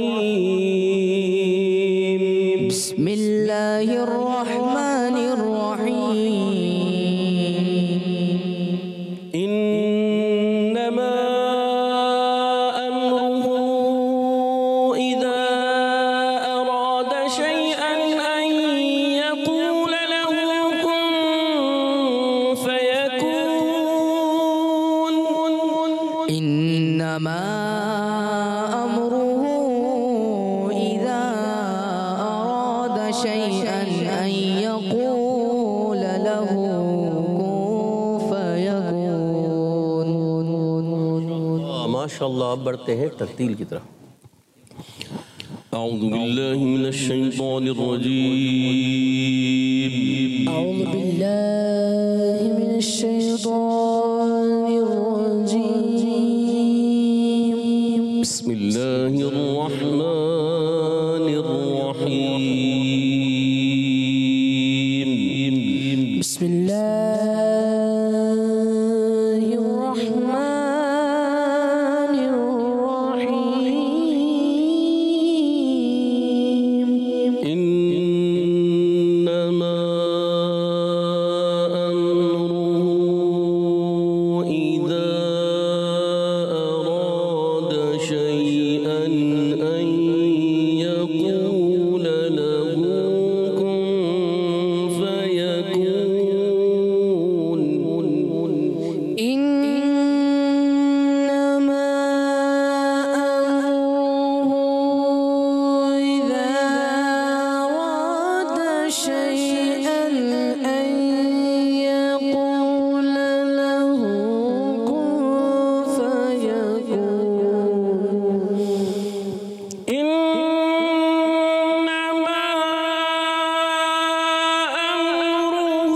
रहीम। बिस्मिल्लाहिर रहमानिर रहीम। इन्नमा अम्रुहु इज़ा अरादा शैअन अन यक़ूल लहू कुन फयकून। इन्नमा अम्रुहु इज़ा अरादा शैअन अन माशाअल्लाह। अब बढ़ते हैं तरतील की तरफ। अऊज़ु बिल्लाहि मिनश शैतानिर रजीम। أعوذ بالله من الشيطان الرجيم. बिस्मिल्लाहिर रहमानिर रहीम। بسم الله الرحمن الرحيم. إنما أمره إذا أراد شيئا أن يقول له كن فيكون. إنما أمره إذا أراد شيئا أن يقول له كن فيكون. إنما أمره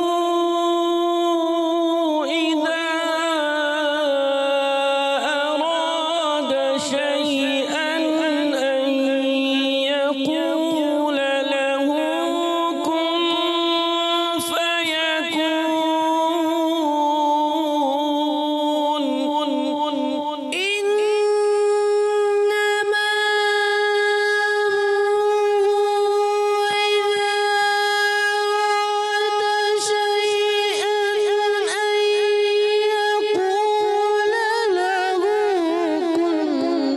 إذا أراد شيئا أن يقول له كن فيكون. إنما أمره إذا أراد شيئا أن يقول له كن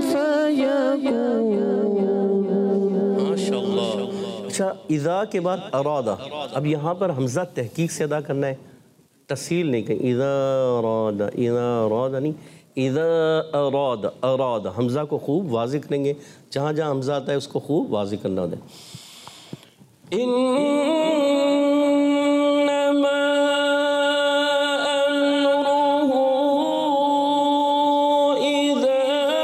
فيكون. माशाअल्लाह। अच्छा, इज़ा के बाद अरादा। अब यहाँ पर हमज़ा तहकीक से अदा करना है, तस्हील नहीं कहीं। इज़ा अरादा नहीं, इज़ा अरादा। अरादा हमज़ा को खूब वाज़िह करेंगे, जहाँ जहाँ हमज़ा आता है उसको खूब वाज़िह करना होता है। إنما أمره إذا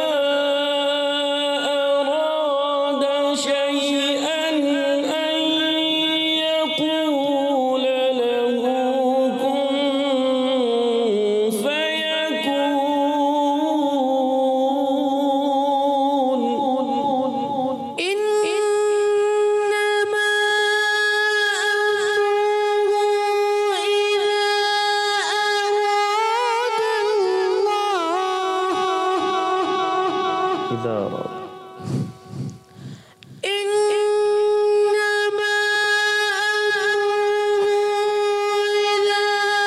أراد شيئا أن يقول له كن فيكون. إنما أمره إذا أراد الله. إذا أراد إنما أمره إذا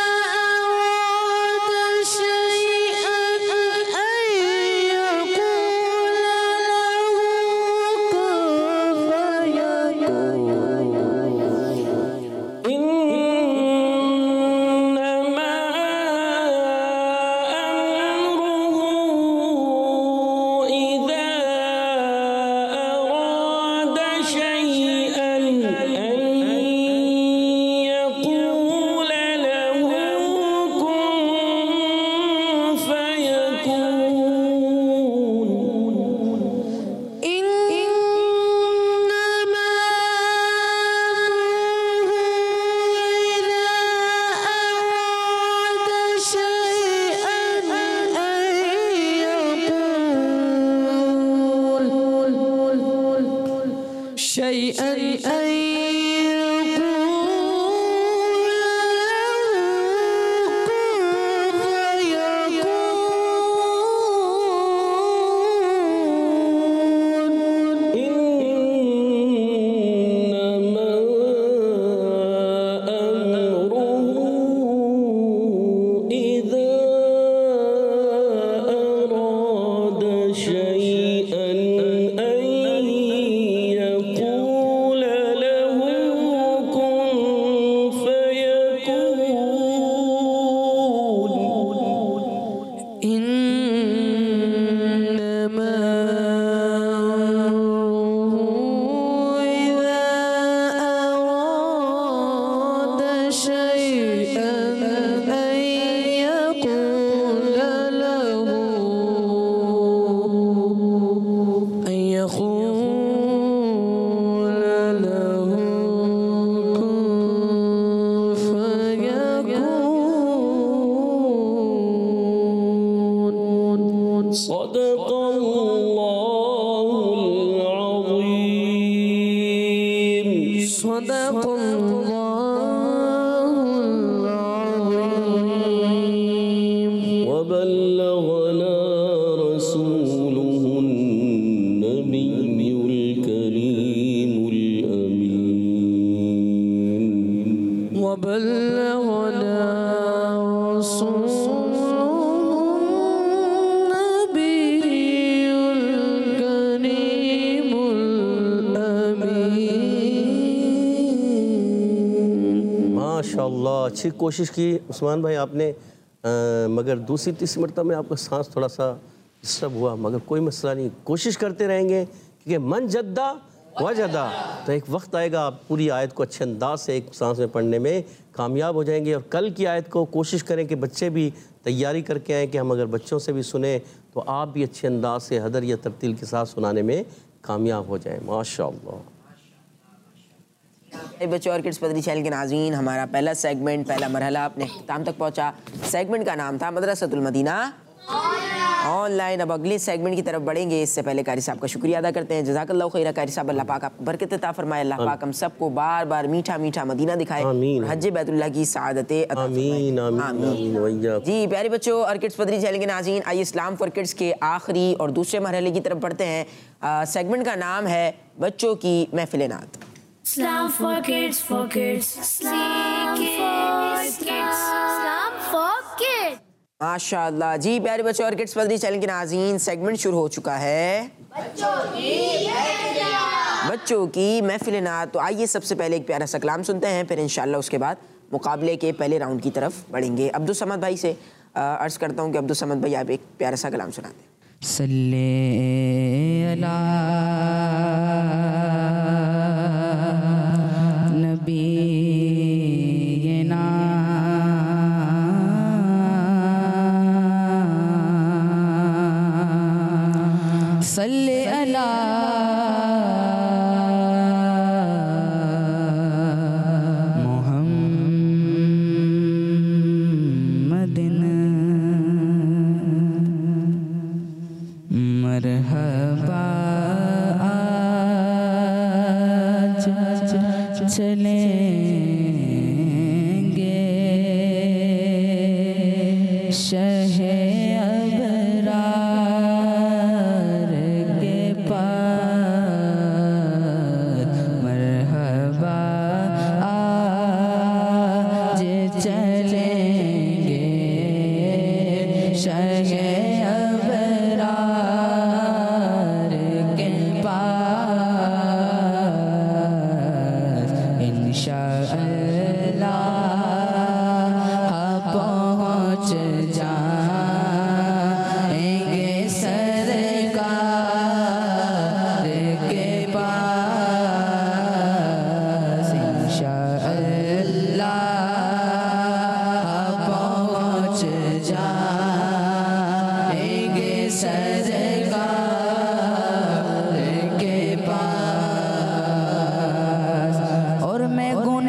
أراد شيئا أن يقول له كن فيكون. إنما أمره إذا أراد شيئا أن يقول له كن فيكون. إنما شيئا أن يقول له सदक़ल्लाहुल अज़ीम। वबल्लगना रसूलुहुन नबियुल करीमुल अमीन। वबल्लगना रसूलुहुन नबियुल करीमुल अमीन। माशाल्लाह, अच्छी कोशिश की उस्मान भाई आपने, मगर दूसरी तीसरी मरतबा में आपका सांस थोड़ा सा डिस्टर्ब हुआ, मगर कोई मसला नहीं, कोशिश करते रहेंगे क्योंकि मन जद्दा वजदा, तो एक वक्त आएगा आप पूरी आयत को अच्छे अंदाज से एक सांस में पढ़ने में कामयाब हो जाएंगे। और कल की आयत को कोशिश करें कि बच्चे भी तैयारी करके आएँ कि हम अगर बच्चों से भी सुने तो आप भी अच्छे अंदाज से हदर या तरतील के साथ सुनाने में कामयाब हो जाएँ। माशाअल्लाह। बच्चों और किड्स पदरी चैनल के नाज़रीन, हमारा पहला सेगमेंट, पहला मरहला अपने इख्तिताम तक पहुंचा। सेगमेंट का नाम था मदरसतुल मदीना ऑनलाइन। अब अगले सेगमेंट की तरफ बढ़ेंगे, इससे पहले कारी साहब का शुक्रिया अदा करते हैं। जज़ाकल्लाहु खैरा कारी साहब, अल्लाह पाक आपको बरकत अता फरमाए, अल्लाह पाक हम सबको बार बार मीठा मीठा मदीना दिखाए, हज बैतुल्लाह की सआदतें अता आमीन आमीन आमीन। जी प्यारे बच्चों और किड्स पदरी चैनल के नाज़रीन, आइए इस्लाम फॉर किड्स के आखिरी और दूसरे मरहले की तरफ बढ़ते हैं। सेगमेंट का नाम है बच्चों की महफिल नात। Islam for kids, for kids. Islam for kids. Islam for kids. माशाअल्लाह। जी प्यारे बच्चों और किड्स पदरी चैनल के नाज़रीन, सेगमेंट शुरू हो चुका है बच्चों की महफिल नात। तो आइए सबसे पहले एक प्यारा सा कलाम सुनते हैं, फिर इंशाअल्लाह उसके बाद मुकाबले के पहले राउंड की तरफ बढ़ेंगे। अब्दुल समद भाई से अर्ज़ करता हूँ कि अब्दुल समद भाई आप एक प्यारा सा कलाम सुना दें। सल्ले अला नबीना सल्ले अला मुहम्मदिन मरहबा आज चलेंगे शहे अबरार के पास। मरहबा आज चलेंगे शहे अबरार के पास। इंशाअल्लाह पहुँच जाएंगे सरकार के पास। इंशाअल्लाह पहुँच जाएंगे सरकार के पास। और मैं गुन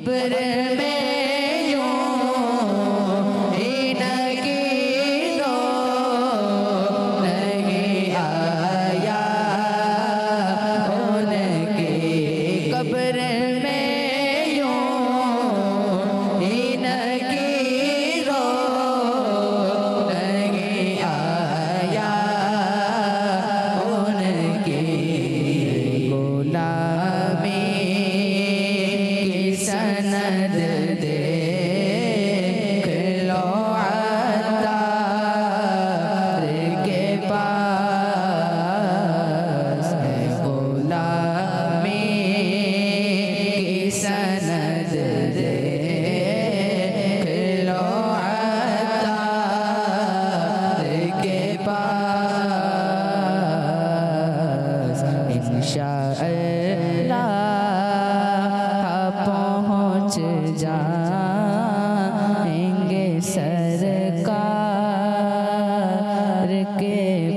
कब्र में यूं इनकी रो नहीं आया, उनकी कब्र में यूं इनकी रो नहीं आया, उनकी गुलामी की सनद देख लो अत्तार के पास, गुलामी की सनद देख लो अत्तार के पास, इंशाअल्लाह पहुँच जाएंगे सरकार के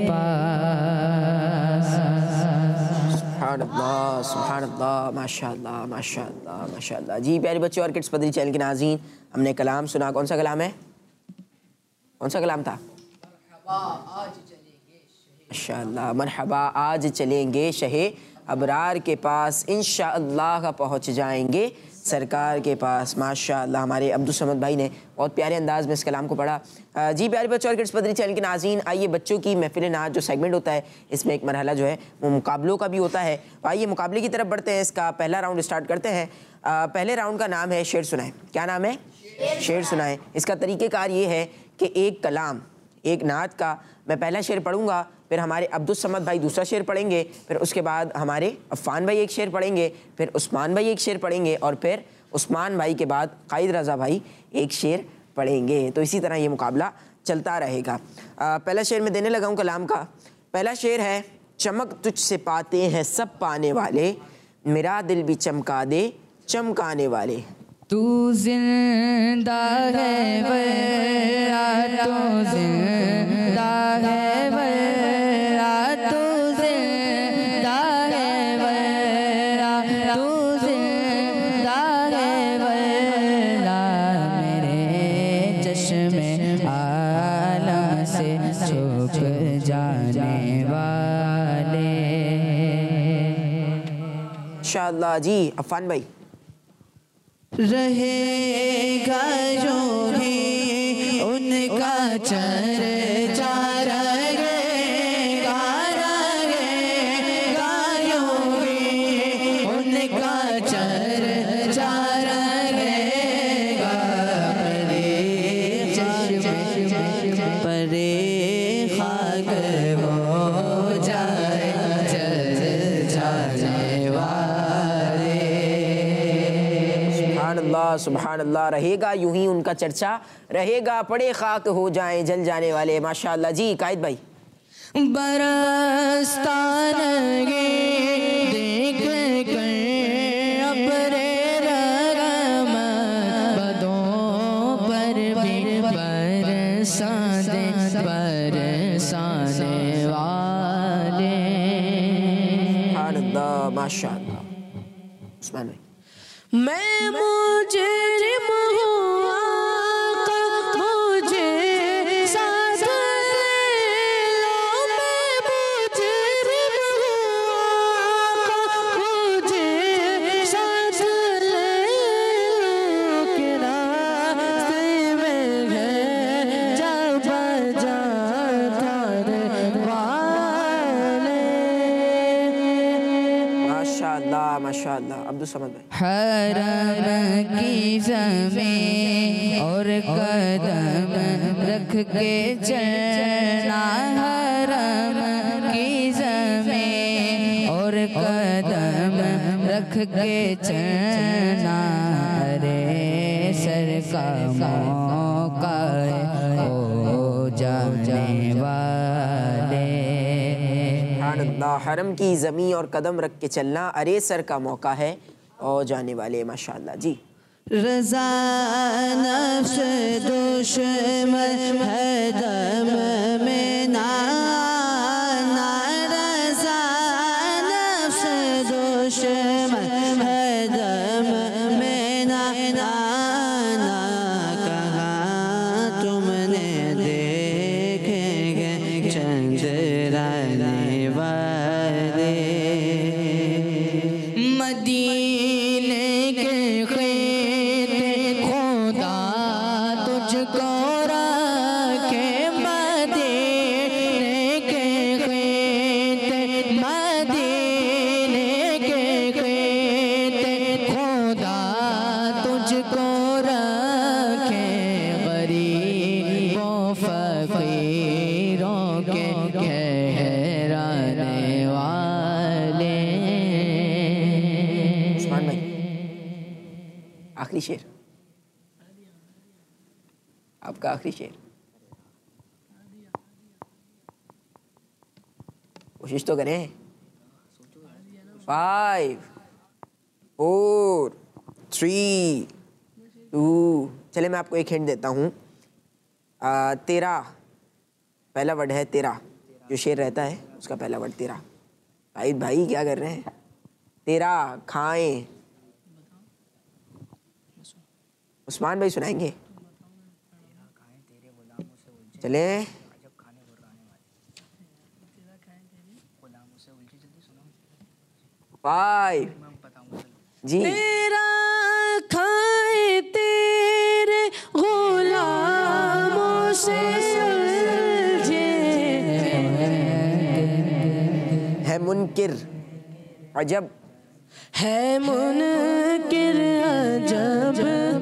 पास। सुभानअल्लाह, सुभानअल्लाह, माशाअल्लाह, माशाअल्लाह, माशाअल्लाह। जी प्यारे बच्चों और किड्स पदरी चैनल के नाज़रीन, हमने कलाम सुना। कौन सा कलाम है? कौन सा कलाम था? माशाअल्लाह, मरहबा आज चलेंगे शहे अबरार के पास, इंशाअल्लाह पहुँच जाएंगे सरकार के पास। माशाअल्लाह, हमारे अब्दुल समद भाई ने बहुत प्यारे अंदाज में इस कलाम को पढ़ा। जी प्यारे बच्चों और किड्स पदरी चैनल के नाज़रीन, आइए बच्चों की महफिल नात जो सेगमेंट होता है, इसमें एक मरहला जो है वो मुकाबलों का भी होता है। आइए मुकाबले की तरफ बढ़ते हैं। इसका पहला राउंड स्टार्ट करते हैं। पहले राउंड का नाम है शेर सुनाएं। क्या नाम है? शेर सुनाएं। इसका तरीक़ेकार ये है कि एक कलाम, एक नात का मैं पहला शेर पढ़ूंगा, फिर हमारे अब्दुल समद भाई दूसरा शेर पढ़ेंगे, फिर उसके बाद हमारे अफ़ान भाई एक शेर पढ़ेंगे, फिर उस्मान भाई एक शेर पढ़ेंगे, और फिर उस्मान भाई के बाद कायद रज़ा भाई एक शेर पढ़ेंगे। तो इसी तरह ये मुकाबला चलता रहेगा। पहला शेर मैं देने लगा हूँ कलाम का। पहला शेर है, चमक तुझसे पाते हैं सब पाने वाले, मेरा दिल भी चमका दे चमकाने वाले। तू जिंदा है वरा, तू जिंदा है वरा, तू जिंदा है वरा, तू जिंदा है वरा, मेरे चश्मे आलम से छुप जाने वाले। इंशाअल्लाह। जी अफ़ान भाई। रहेगा जो भी उनका चर्चा, रहेगा रहेगा जो भी उनका चर्चा, रहेगा परे चश्मे परे खाक हो जाए चल जाने वाले। सुभानअल्लाह, सुभानअल्लाह। रहेगा यूं ही उनका चर्चा, रहेगा पड़े खाक हो जाएं जल जाने वाले। माशाअल्लाह। जी कायद भाई। बरसता लगे देख कर अपने रहमत, बदों पर भी बरसाने वाले। सुभानअल्लाह, माशाअल्लाह। उस्मान भाई। मैं मुजरिम हूँ आका, मुझे साथ ले लो। मैं मुजरिम हूँ आका, मुझे साथ ले लो। कि रास्ते में है जब जा थारे वाले। माशाअल्लाह, माशाअल्लाह। अब्दुल समद भाई। हरम की ज़मीं और कदम रख के चलना, हरम की ज़मीं और कदम रख के चलना, अरे सर का मौका हो जाने वाले। हरम की ज़मीं और कदम रख के चलना, अरे सर का मौका है और जाने वाले। माशाअल्लाह। जी रज़ा नफ्स दुश्मन है दम में ना, रज़ा नफ्स दुश्मन है दम में ना, आखिरी शेर, आपका आखिरी शेर। कोशिश तो करें। 5 4 3 2। चले मैं आपको एक हिंट देता हूँ। तेरा पहला वर्ड है, तेरा जो शेर रहता है उसका पहला वर्ड तेरा। शाहिद भाई क्या कर रहे हैं? तेरा खाएं। उस्मान भाई सुनाएंगे? चले 5 जी। तेरा खाए तेरे गुलामों से उलझे है मुनकिर अजब, है मुनकिर अजब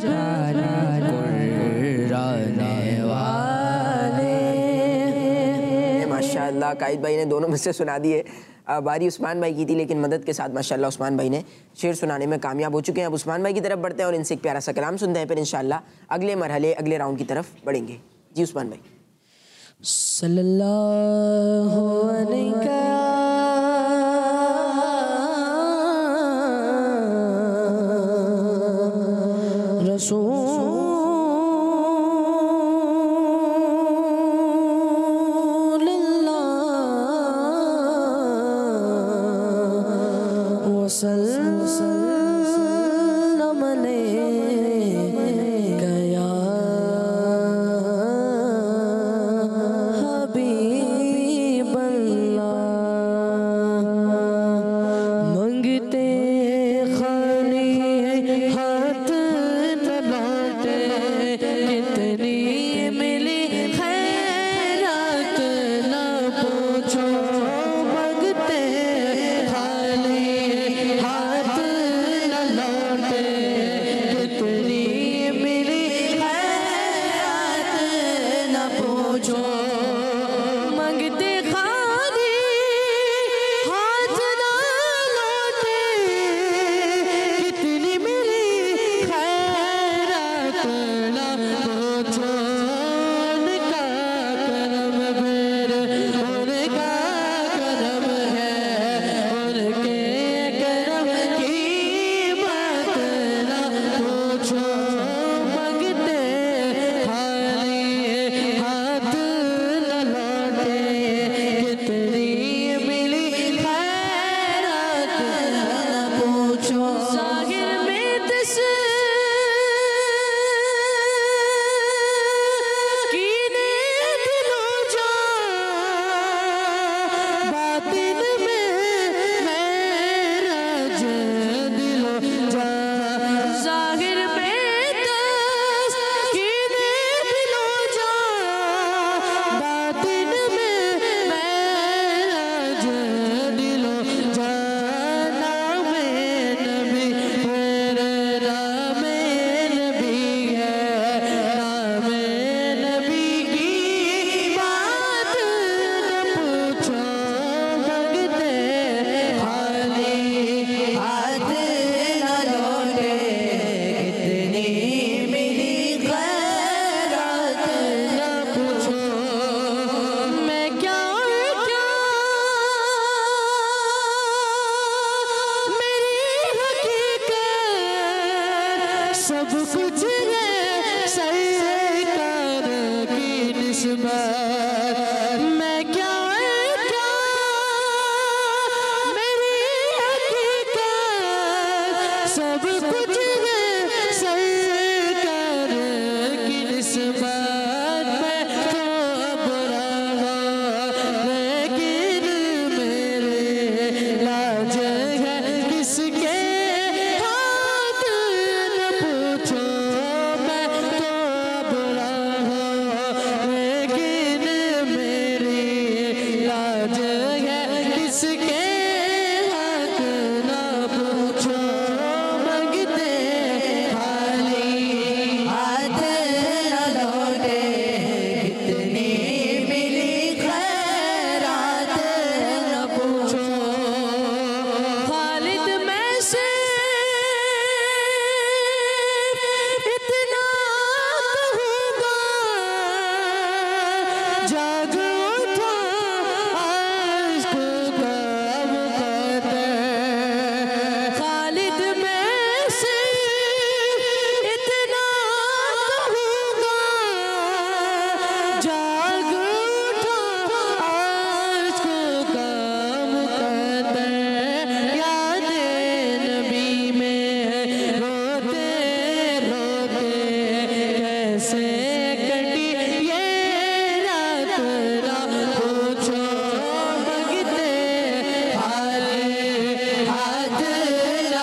कुर्राने वाले। माशाल्लाह कायद भाई ने दोनों मुझसे सुना दिए। बारी उस्मान भाई की थी, लेकिन मदद के साथ माशाल्लाह उस्मान भाई ने शेर सुनाने में कामयाब हो चुके हैं। अब उस्मान भाई की तरफ बढ़ते हैं और इनसे एक प्यारा सा कलाम सुनते हैं, फिर इंशाल्लाह अगले मरहले अगले राउंड की तरफ बढ़ेंगे। जी उस्मान भाई। सल्लल्लाहु अलैहि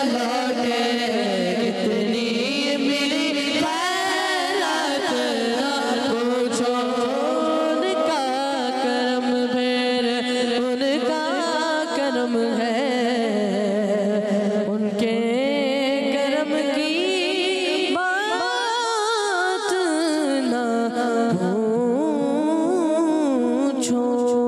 लौटे कितनी मिली खैरात ना पूछो उनका करम फिर उनका करम है उनके करम की बात ना पूछो।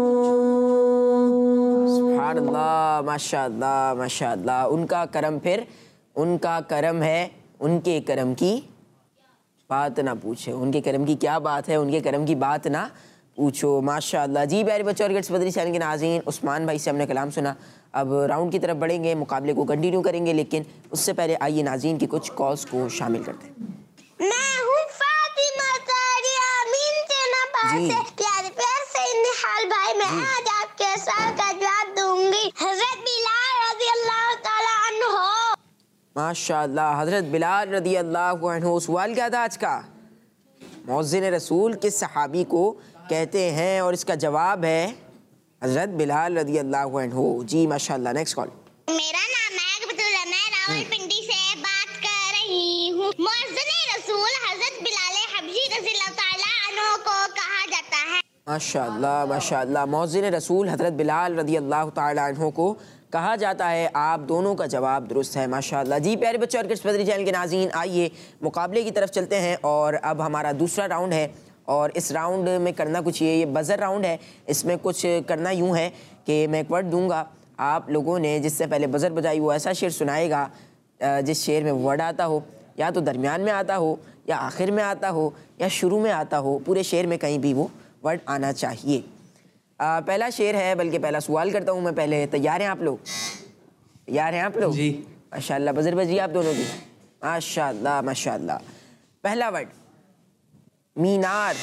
सुभानअल्लाह, माशाअल्लाह माशाअल्लाह। उनका करम फिर उनका करम है, उनके करम की बात ना पूछो। उनके करम की क्या बात है, उनके करम की बात ना पूछो। माशाअल्लाह जी। प्यारे बच्चों और किड्स मदनी चैनल के नाज़रीन, उस्मान भाई से हमने कलाम सुना। अब राउंड की तरफ बढ़ेंगे, मुकाबले को कंटिन्यू करेंगे, लेकिन उससे पहले आइए नाज़रीन की कुछ कॉल्स को शामिल करते हैं। मैं हूँ फातिमा तारिया अमीन जनाबाद जी। से। प्यारे प्यार से निहाल भाई, मैं आज आपके सवाल का जवाब दूंगी। हज़रत बिलाल रज़ी अल्लाह ताला अन्हु। माशाअल्लाह, हज़रत बिलाल रज़ी अल्लाह अन्हु। सवाल क्या था आज का? मुअज़्ज़िन रसूल किस सहाबी को कहते हैं? और इसका जवाब है हज़रत बिलाल रज़ी अल्लाह अन्हु। जी माशाअल्लाह। Next call. मेरा नाम है अकबतुल्लाह, मैं रावलपिंडी से बात कर रही हूँ। मुअज़्ज़िन रसूल हज़रत बिलाल हबशी रज़ी अल्लाह ताला अन्हु को कहा जाता है। माशाअल्लाह माशाअल्लाह। मुअज़्ज़िन रसूल हज़रत बिलाल रज़ी अल्लाह तआला अन्हु को कहा जाता है। आप दोनों का जवाब दुरुस्त है माशाअल्लाह जी। प्यारे बच्चों और किड्स मदनी चैनल के नाज़रीन, आइए मुकाबले की तरफ चलते हैं। और अब हमारा दूसरा राउंड है और इस राउंड में करना कुछ ये बज़र राउंड है। इसमें कुछ करना यूँ है कि मैं एक वर्ड दूँगा, आप लोगों ने जिससे पहले बज़र बजाई वो ऐसा शेर सुनाएगा जिस शेर में वर्ड आता हो, या तो दरमियान में आता हो, या आखिर में आता हो, या शुरू में आता हो। पूरे शेर में कहीं भी वो वर्ड आना चाहिए। पहला शेर है, बल्कि पहला सवाल करता हूँ मैं पहले। तैयार हैं आप लोग? तैयार हैं आप लोग? जी माशाअल्लाह। बज़र बजी आप दोनों की। माशाअल्लाह माशाअल्लाह। पहला वर्ड मीनार।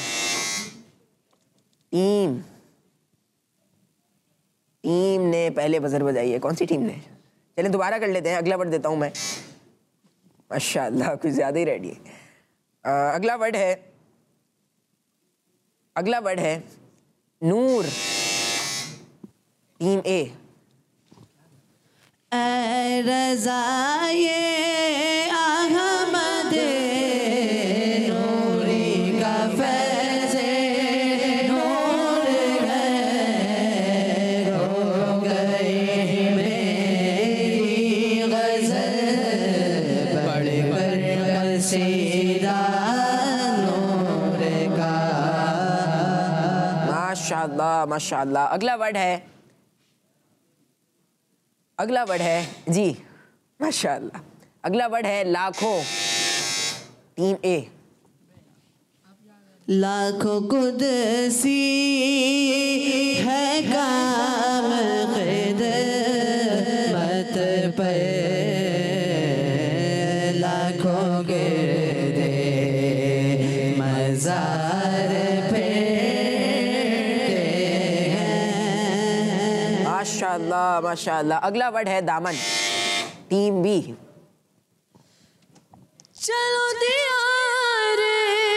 टीम टीम ने पहले बज़र बजाई है। कौन सी टीम ने? चलें दोबारा कर लेते हैं। अगला वर्ड देता हूँ मैं। माशाअल्लाह, कुछ ज़्यादा ही रेडी है। अगला वर्ड है नूर। टीम ए। ऐ रज़ाए अहमद नूरी का फैज़े नूर है, हो गई मेरी ग़ज़ल पढ़ कर कसीदा नूर का। माशाअल्लाह माशाअल्लाह। अगला वर्ड है जी माशाअल्लाह। अगला वर्ड है लाखों। Team A. लाखों कुदसी है काम खिदमत पे, लाखों गिरदे मज़ार पे माशाअल्लाह माशाअल्लाह। अगला वर्ड है दामन। Team B. चलो दियारे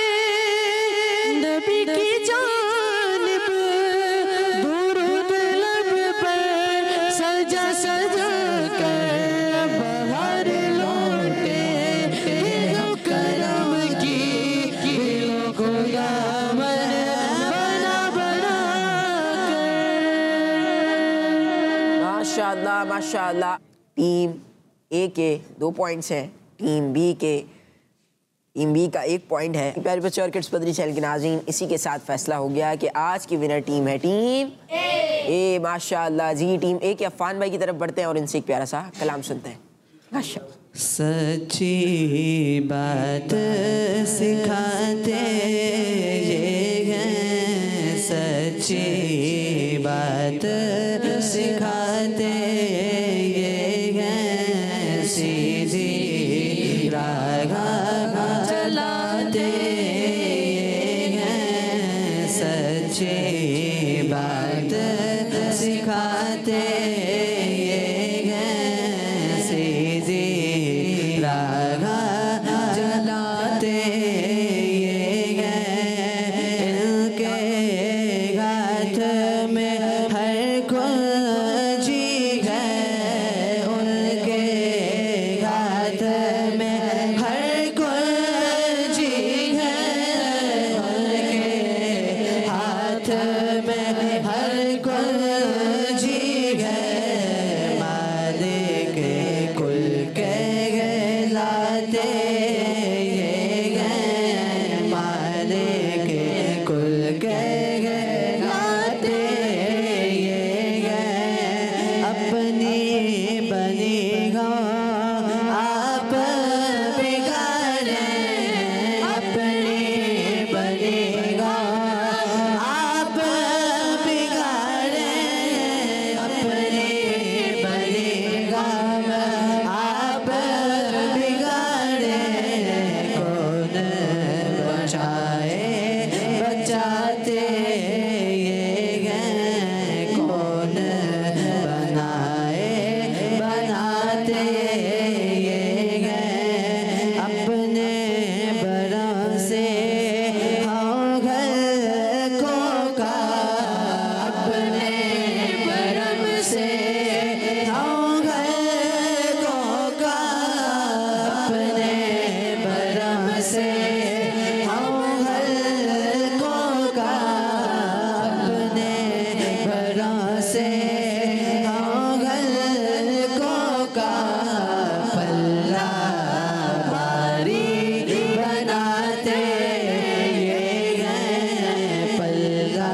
नबी की जानिब दुरूद लब पर सजा सजा कर बाहर लौटे दिलो करम की दिलों को दामन बना बना कर। माशाअल्लाह माशाअल्लाह। टीम ए के 2 पॉइंट्स हैं, टीम बी का 1 पॉइंट है। प्यारे बच्चों और किड्स मदनी चैनल के नाज़रीन, इसी के साथ फैसला हो गया कि आज की विनर टीम है टीम ए। माशाअल्लाह जी। टीम ए के अफ़ान भाई की तरफ बढ़ते हैं और इनसे एक प्यारा सा कलाम सुनते हैं। माशाअल्लाह। सच्ची बात सिखाते ये हैं, सच्ची बात सिखाते ये हैं, सीधी राह चलाते ये हैं, सच्ची बात सिखाते ये हैं, सीधी राह जलाते ये हैं, इनके हाथ में हर कुंजी है, उनके सिखाते ये गए मालिक कुल के गाते ये गए अपनी बनी हो आप बिगाड़े अपनी बनी हो आप बिगाड़े अपनी बनी हो आप बिगाड़े कौन बचाए बचाते ये गए कौन बनाए बनाते ये गए अपने बरों से हाँ घर को का अपने बरम से हाँ घर को का अपने बरम से हाँ घर को का अपने बरों से हाँ घर को का पल्ला भारी बनाते ये गए पल्ला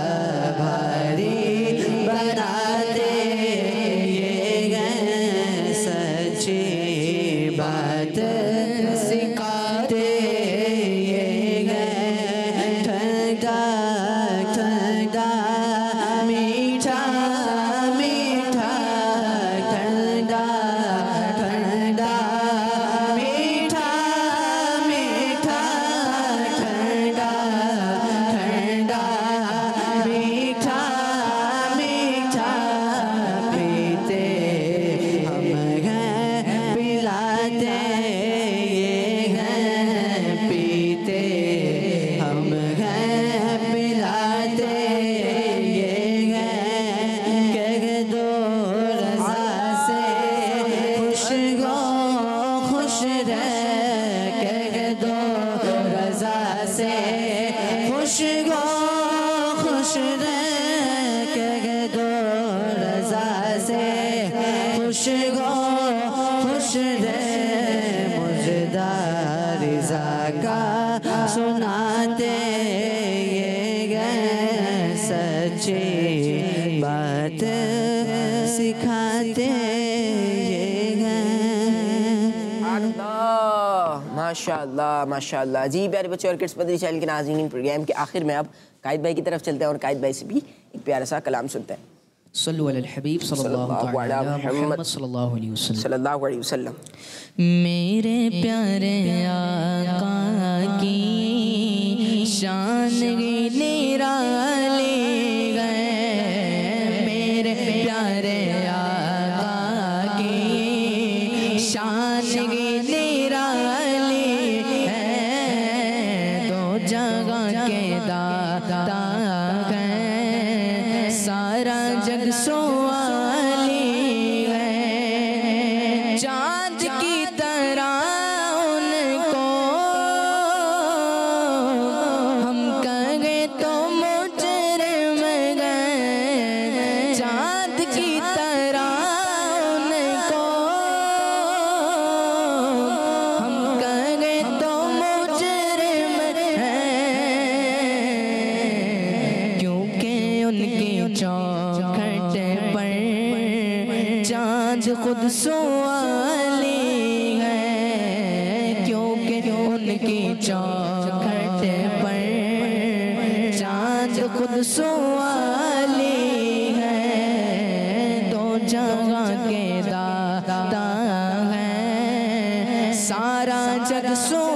भारी बनाते ये गए सच्ची बात सिखाते ये गए ठंडा ठंडा मीठा मीठा ठंडा ठंडा मीठा मीठा ठंडा ठंडा मीठा मीठा पीते हम हैं पिलाते ये हैं पीते हम हैं पिलाते ये हैं कह दो रज़ा से खुश गो खुश रह कह दो रज़ा से खुश गो खुश रह कह दो रज़ा से खुश गो खुश रह मुजदा रिज़ा का सुनाते ये गए सच्ची बात सिखाते ये गए माशाअल्लाह माशाअल्लाह। जी प्यारे बच्चे और किड्स मदनी चैनल के नाज़रीन, प्रोग्राम के आखिर में अब कायद भाई की तरफ चलते हैं और कायद भाई से भी एक प्यारा सा कलाम सुनते हैं। सल्लु अलल हबीब सल्लल्लाहु अलैहि वसल्लम। मेरे प्यारे आका की शान निराले गए मेरे प्यारे आका की शान निराले हैं दो जगह के दाता हैं सारा जग सोवाली है चाँद की तरह उनको हम कहें तो मुजरिम गए चाँद की तरह उनको हम कहें तो मुजरिम हैं क्योंकि उनकी चौखट पर चाँद खुद सोवाली है क्योंकि उनकी चौखट पर चाँद खुद सोवाली है दो जगह के दाता है सारा जग सो